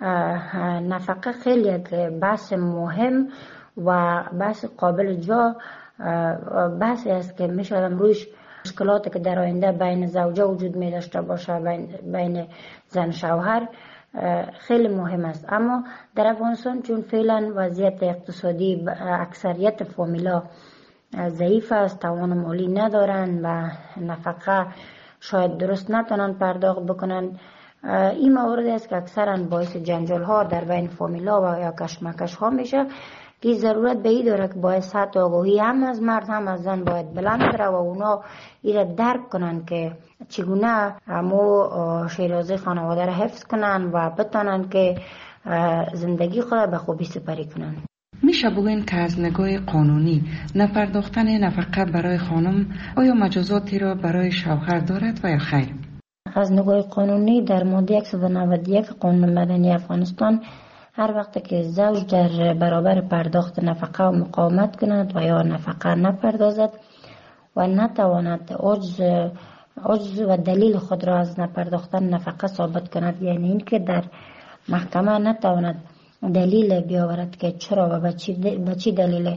نفقه خیلی یک بحث مهم و بحث قابل جا بحثی است که میشه رویش مشکلاتی که در آینده بین زوجه وجود می داشته باشه، بین زن شوهر، خیلی مهم است. اما در افغانستان چون فعلا وضعیت اقتصادی اکثریت فامیلا ضعیف است، توان مالی ندارن و نفقه شاید درست نتونن پرداخت بکنن، این موارد است که اکثرا باعث جنجال ها در بین فامیلا و یا کشمکش ها میشه که ضرورت به این داره که باید سطح آگاهی هم از مرد هم از زن باید بلند بره و اونا ایره درک کنن که چگونه همو شیرازه خانواده را حفظ کنن و بتانن که زندگی خود به خوبی سپری کنن. میشه بگوین که از نگاه قانونی نپرداختن نفقه برای خانم آیا مجازاتی را برای شوهر دارد و یا خیر؟ از نگاه قانونی در ماده 191 قانون مدنی افغانستان هر وقت که زوج در برابر پرداخت نفقه و مقاومت کند و یا نفقه نپردازد و نتواند عجز و دلیل خود را از نپرداختن نفقه ثابت کند، یعنی این که در محکمه نتواند دلیل بیاورد که چرا و به چی دلیل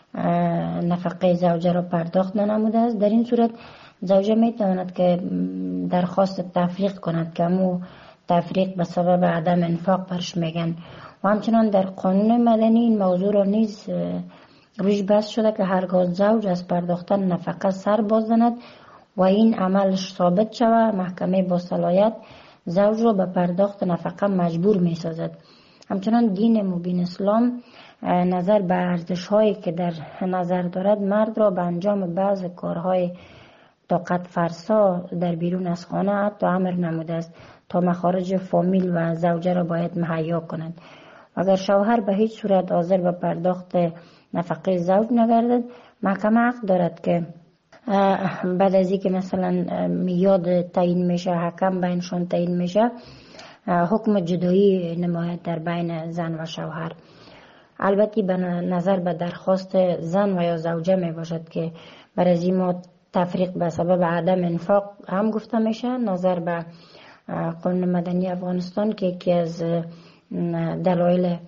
نفقه زوجه را پرداخت ننموده است، در این صورت زوجه می تواند که درخواست تفریق کند که همو تفریق به سبب عدم انفاق برش میگن. و همچنان در قانون مدنی این موضوع را نیز روش بحث شده که هرگاه زوج از پرداختن نفقه سر باز زند و این عملش ثابت شود، محکمه با صلاحیت زوج را به پرداخت نفقه مجبور می سازد. همچنان دین مبین اسلام نظر به ارزش هایی که در نظر دارد مرد را به انجام بعض کارهای طاقت فرسا در بیرون از خانه حتی امر نموده است تا مخارج فامیل و زوجه را باید مهیا کند. اگر شوهر به هیچ صورت حاضر به پرداخت نفقه زوج نگردد، محکمه حق دارد که بعد از اینکه مثلا میاد تعیین میشه، حکم بینشان تعیین میشه، حکم جدایی نماید در بین زن و شوهر. البته به نظر به درخواست زن و یا زوجه می باشد که برای از این تفریق به سبب عدم انفاق هم گفته میشه. نظر به قانون مدنی افغانستان که یکی از دلایل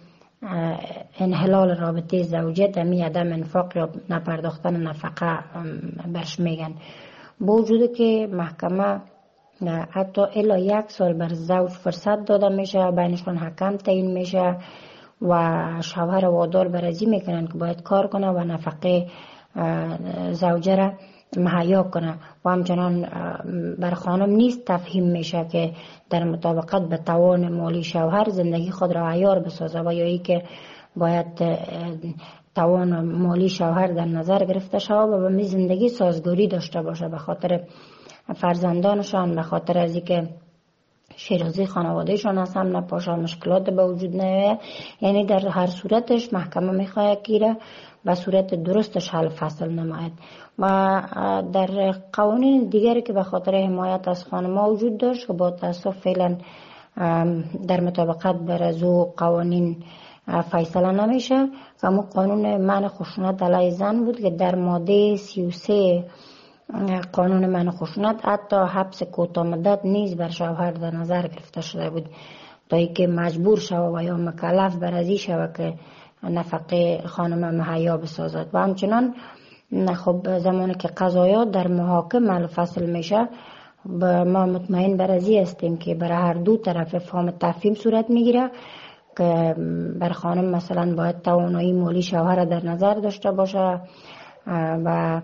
انحلال رابطه زوجیت می عدم انفاق یا نپرداختن نفقه برش میگن. با وجود که محکمه حتی الا 1 سال بر زوج فرصت داده میشه، بینشون حکم تعیین میشه و شوهر وادار برازی میکنن که باید کار کنه و نفقه زوجه را مهیا کنه و همچنان بر خانم نیست تفهیم میشه که در مطابقت به توان مالی شوهر زندگی خود را عیار بسازه و یا ای که باید توان مالی شوهر در نظر گرفته شود و به می زندگی سازگاری داشته باشه به خاطر فرزندانشان، به خاطر از اینکه شیرازی خانوادهشان از هم نپاشه، مشکلات به وجود نیاید. یعنی در هر صورتش محکمه میخواد که به صورت درستش حل فصل نماید. و در قوانین دیگری که به خاطر حمایت از خانم‌ها وجود داشت که با تاسف فعلا در مطابقت بر از او قوانین فیصله نمیشه، که همون قانون منع خشونت علیه زن بود که در ماده 33 قانون منع خشونت حتی حبس کوتاه مدت نیز بر شوهر در نظر گرفته شده بود تا اینکه مجبور شود و یا مکلف بر ازی شود که نفقه خانم مهیا بسازد. و همچنان خب زمانی که قضایا در محاکم فصل میشه ما مطمئن بر ازی هستیم که برای هر دو طرف فهم تفهیم صورت میگیره که بر خانم مثلا باید توانایی مالی شوهر در نظر داشته باشه و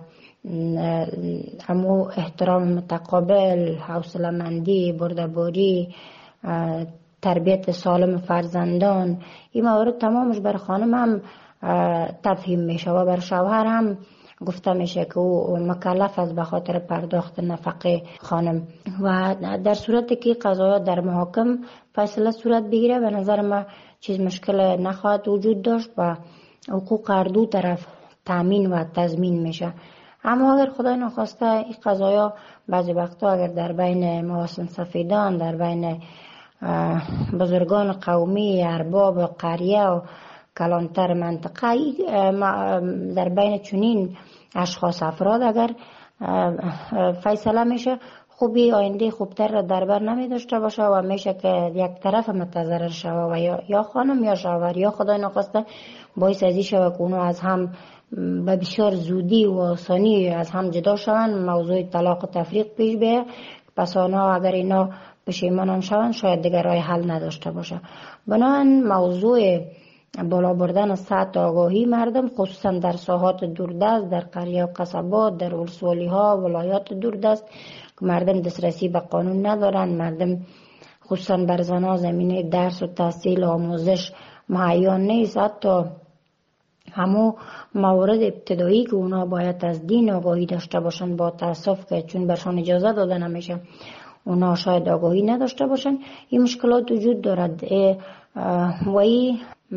همو احترام متقابل، حوصله‌مندی، بردباری، تربیت سالم فرزندان، این موارد تمامش بر خانم هم تفهیم میشه و بر شوهر هم گفته میشه که او مکلف است به خاطر پرداخت نفقه خانم. و در صورتی که قضایا در محاکم فیصله صورت بگیره به نظر ما چیز مشکل نخواهد وجود داشت و حقوق هر دو طرف تامین و تضمین میشه. اما اگر خدای نخواسته این قضایا بعضی وقتا اگر در بین مواسم سفیدان، در بین بزرگان قومی، ارباب قریه و کلانتر منطقه، در بین چنین اشخاص افراد اگر فیصله میشه خوبی آینده خوبتر را در بر نمی داشته باشه و میشه که یک طرف متضرر شوه و یا خانم یا شوهر یا خدای نخواسته باعث ازی شوه که اونو از هم به بسیار زودی و آسانی از هم جدا شوند، موضوع طلاق و تفریق پیش بیه. پس آنها اگر اینا پشیمان شوند شاید دیگر راه حل نداشته باشه. بنابراین موضوع بالا بردن سطح آگاهی مردم خصوصا در ساحات دوردست، در قریه و قصبات، در ولسوالی ها، ولایات دوردست که مردم دسترسی به قانون ندارن، مردم خصوصا بر زنها زمینه درس و تحصیل و آموزش مهیا نیست. حتی همو موارد ابتدایی که اونا باید از دین آگاهی داشته باشن با تاسف که چون برشان اجازه داده نمیشه اونا شاید آگاهی نداشته باشن. این مشکلات وجود دارد و این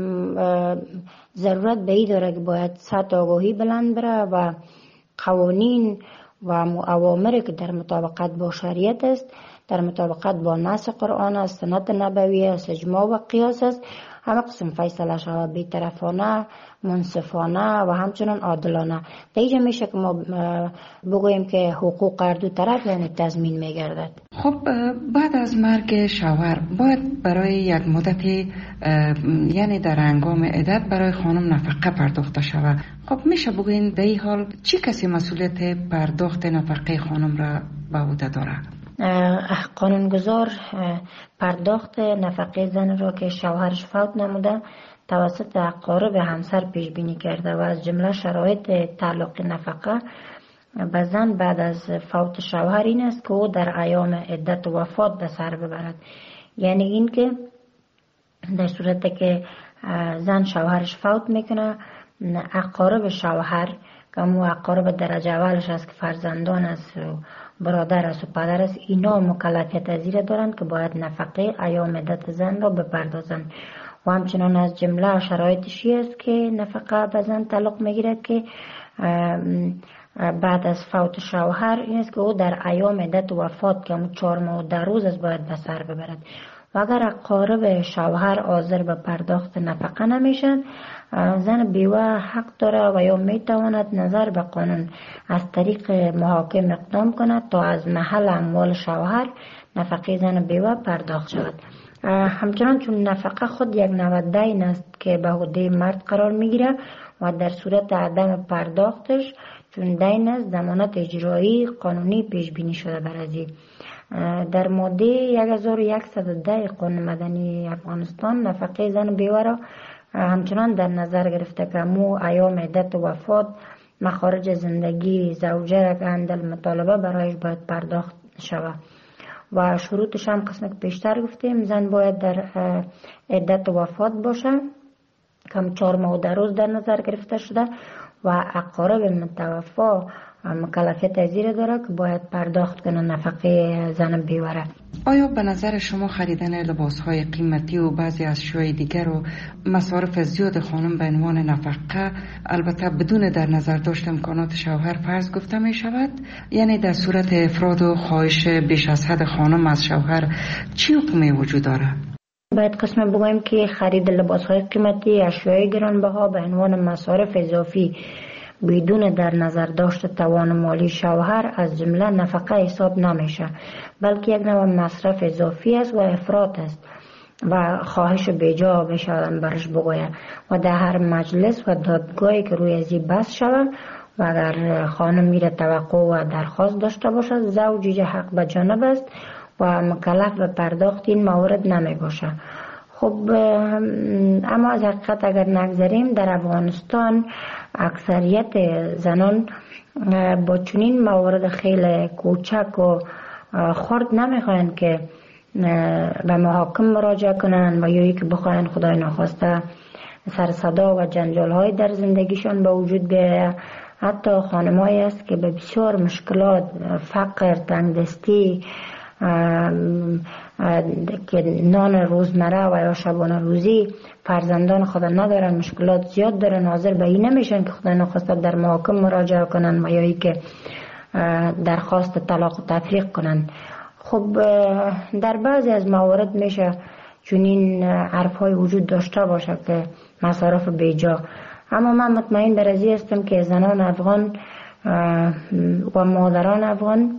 ضرورت به این داره که باید سطح آگاهی بلند بره و قوانین و اوامری که در مطابقت با شریعت است، در مطابقت با نص قرآن است، سنت نبوی است، اجماع و قیاس است، همه قسم فیصله شود بی‌طرفانه، منصفانه و همچنان عادلانه. در اینجا میشه که ما بگوییم که حقوق هر دو طرف یعنی تضمین میگردد. خب بعد از مرگ شوهر باید برای یک مدت یعنی در هنگام عدت برای خانم نفقه پرداخته شود. خب میشه بگوییم در این حال چی کسی مسئولیت پرداخت نفقه خانم را به عهده داره؟ قانونگذار پرداخت نفقه زن را که شوهرش فوت نموده توسط اقارب همسر پیش بینی کرده و از جمله شرایط تعلق نفقه به زن بعد از فوت شوهر این است که او در ایام عدت و وفات به سر ببرد. یعنی این که در صورتی که زن شوهرش فوت میکنه اقارب شوهر که مو اقارب درجه اولش است که فرزندان است و برادر است و پدر است، اینا مکلفیت پذیر دارند که باید نفقه ایام عدت زن را بپردازند. و همچنان از جمله شرایطشی است که نفقه به زن تعلق میگیرد که بعد از فوت شوهر این است که او در ایام عدت و وفات که 4 ماه و 10 روز است باید به سر ببرد. و اگر اقارب شوهر حاضر به پرداخت نفقه نمیشن زن بیوه حق داره و یا میتواند نظر به قانون از طریق محاکم اقدام کند تا از محل اموال شوهر نفقه زن بیوه پرداخت شود. همچنان چون نفقه خود یک نوع دین است که به عهده مرد قرار میگیره و در صورت عدم پرداختش چون دین است ضمانت اجرایی قانونی پیش بینی شده بر ازی. در ماده 1110 قانون مدنی افغانستان نفقه زن بیوه را همچنان در نظر گرفته که مو ایام عدت وفات مخارج زندگی زوجه را که اندل مطالبه برایش باید پرداخت شود و شروطش هم قسمت پیشتر گفتیم. زن باید در عدت وفات باشه کم 4 ماه در روز در نظر گرفته شده و اقارب متوفا مکلفیت ازیر داره که باید پرداخت کنه نفقه زن بیوره. آیا به نظر شما خریدن لباسهای قیمتی و بعضی اشیاء دیگر و مصارف زیاد خانم به عنوان نفقه البته بدون در نظر داشت امکانات شوهر فرض گفته می شود؟ یعنی در صورت افراد و خواهش بیش از حد خانم از شوهر چی حکمی وجود داره؟ باید قسم بگویم که خرید لباسهای قیمتی اشیاء گرانبها به عنوان مصارف اضافی بدون در نظر داشت توان مالی شوهر از جمله نفقه حساب نمیشه، بلکه یک نوع مصرف اضافی است و افراط است و خواهش بیجا بشودن برش بگوید و در هر مجلس و دادگاهی که روی ازی بس شود و اگر خانم میره توقع و درخواست داشته باشد زوج حق به جانب است و مکلف به پرداخت این موارد نمی باشه. خب اما از حقیقت اگر نگذاریم در افغانستان اکثریت زنان با چنین موارد خیلی کوچک و خرد نمیخواین که به محاکم مراجعه کنن و یا که بخواین خدای ناخواسته سر صدا و جنجال های در زندگیشان به وجود بیاید. حتی خانمایی است که به بسیار مشکلات فقر تنگدستی که نان روزمره و یا شبانه روزی فرزندان خود ندارن مشکلات زیاد دارن حاضر به این نمیشن که خدا نخواسته در محاکم مراجعه کنن و یا ای که درخواست طلاق و تفریق کنن. خب در بعضی از موارد میشه چنین حرف های وجود داشته باشه که مصارف بیجا، اما من مطمئن در ازی هستم که زنان افغان و مادران افغان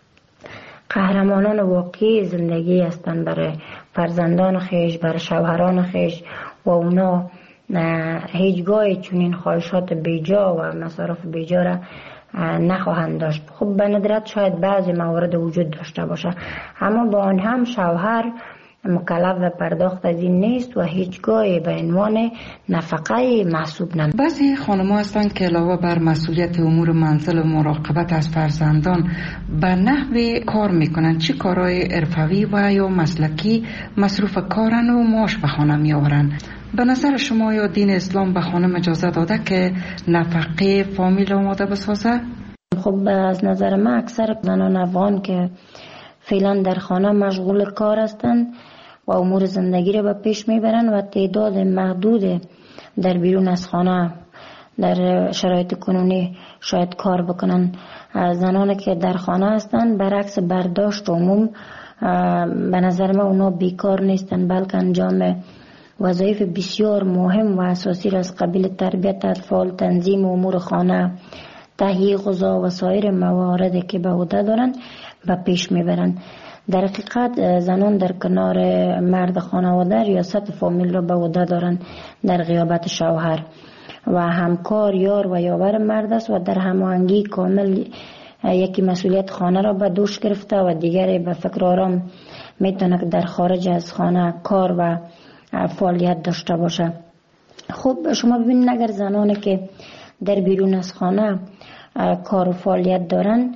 قهرمانان واقعی زندگی هستند برای فرزندان خیش، برای شوهران خیش و اونا هیچگاه چنین خواهشات بیجا و مصارف بیجا را نخواهند داشت. خب به ندرت شاید بعضی موارد وجود داشته باشه، اما با آن هم شوهر مکلف به پرداخت از این نیست و هیچگاه به عنوان نفقه محسوب نمیشه. بعضی خانم‌ها هستند که علاوه بر مسئولیت امور منزل و مراقبت از فرزندان به نحو کار میکنن. چه کارهای حرفه‌ای و یا مسلکی مصروف کارن و معاش به خانه میآورن؟ به نظر شما یا دین اسلام به خانم اجازه داده که نفقه فامیل آماده بسازه؟ خب از نظر من اکثر زنان افغان که فعلا در خانه مشغول کار هستند و امور زندگی را به پیش میبرن و تعداد محدود در بیرون از خانه در شرایط کنونی شاید کار بکنن. زنانی که در خانه هستند برعکس برداشت عموم به نظر من اونا بیکار نیستن، بلکه انجام وظایف بسیار مهم و اساسی را از قبیل تربیت اطفال، تنظیم امور خانه، تهیه غذا و سایر مواردی که به عهده دارند به پیش میبرند. در حقیقت زنان در کنار مرد خانواده ریاست فامیل را به عهده دارند در غیابت شوهر و همکار یار و یاور مرد است و در هماهنگی کامل یکی مسئولیت خانه را به دوش گرفته و دیگری به فکر آرام میتونه که در خارج از خانه کار و فعالیت داشته باشه. خب شما ببینید اگر زنانی که در بیرون از خانه کار و فعالیت دارن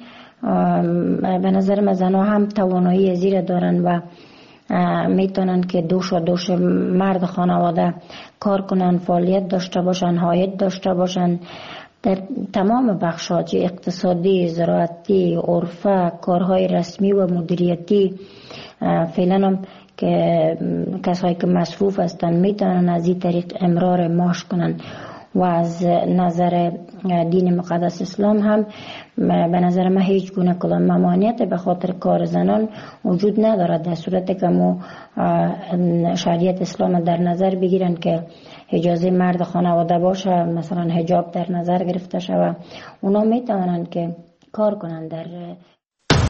به نظر من زنها هم توانایی زیر دارن و میتونن که دوش مرد خانواده کار کنن، فعالیت داشته باشن، عاید داشته باشن در تمام بخشات اقتصادی، زراعتی، عرفه، کارهای رسمی و مدیریتی. فعلا هم که کسایی که مصروف هستن میتونن از این طریق امرار معاش کنن و از نظر دین مقدس اسلام هم به نظر من هیچ گونه کدام ممانعت به خاطر کار زنان وجود ندارد، در صورتی که ما شریعت اسلام در نظر بگیرن که اجازه مرد خانواده باشه، مثلا حجاب در نظر گرفته شود، اونا میتونن که کار کنن در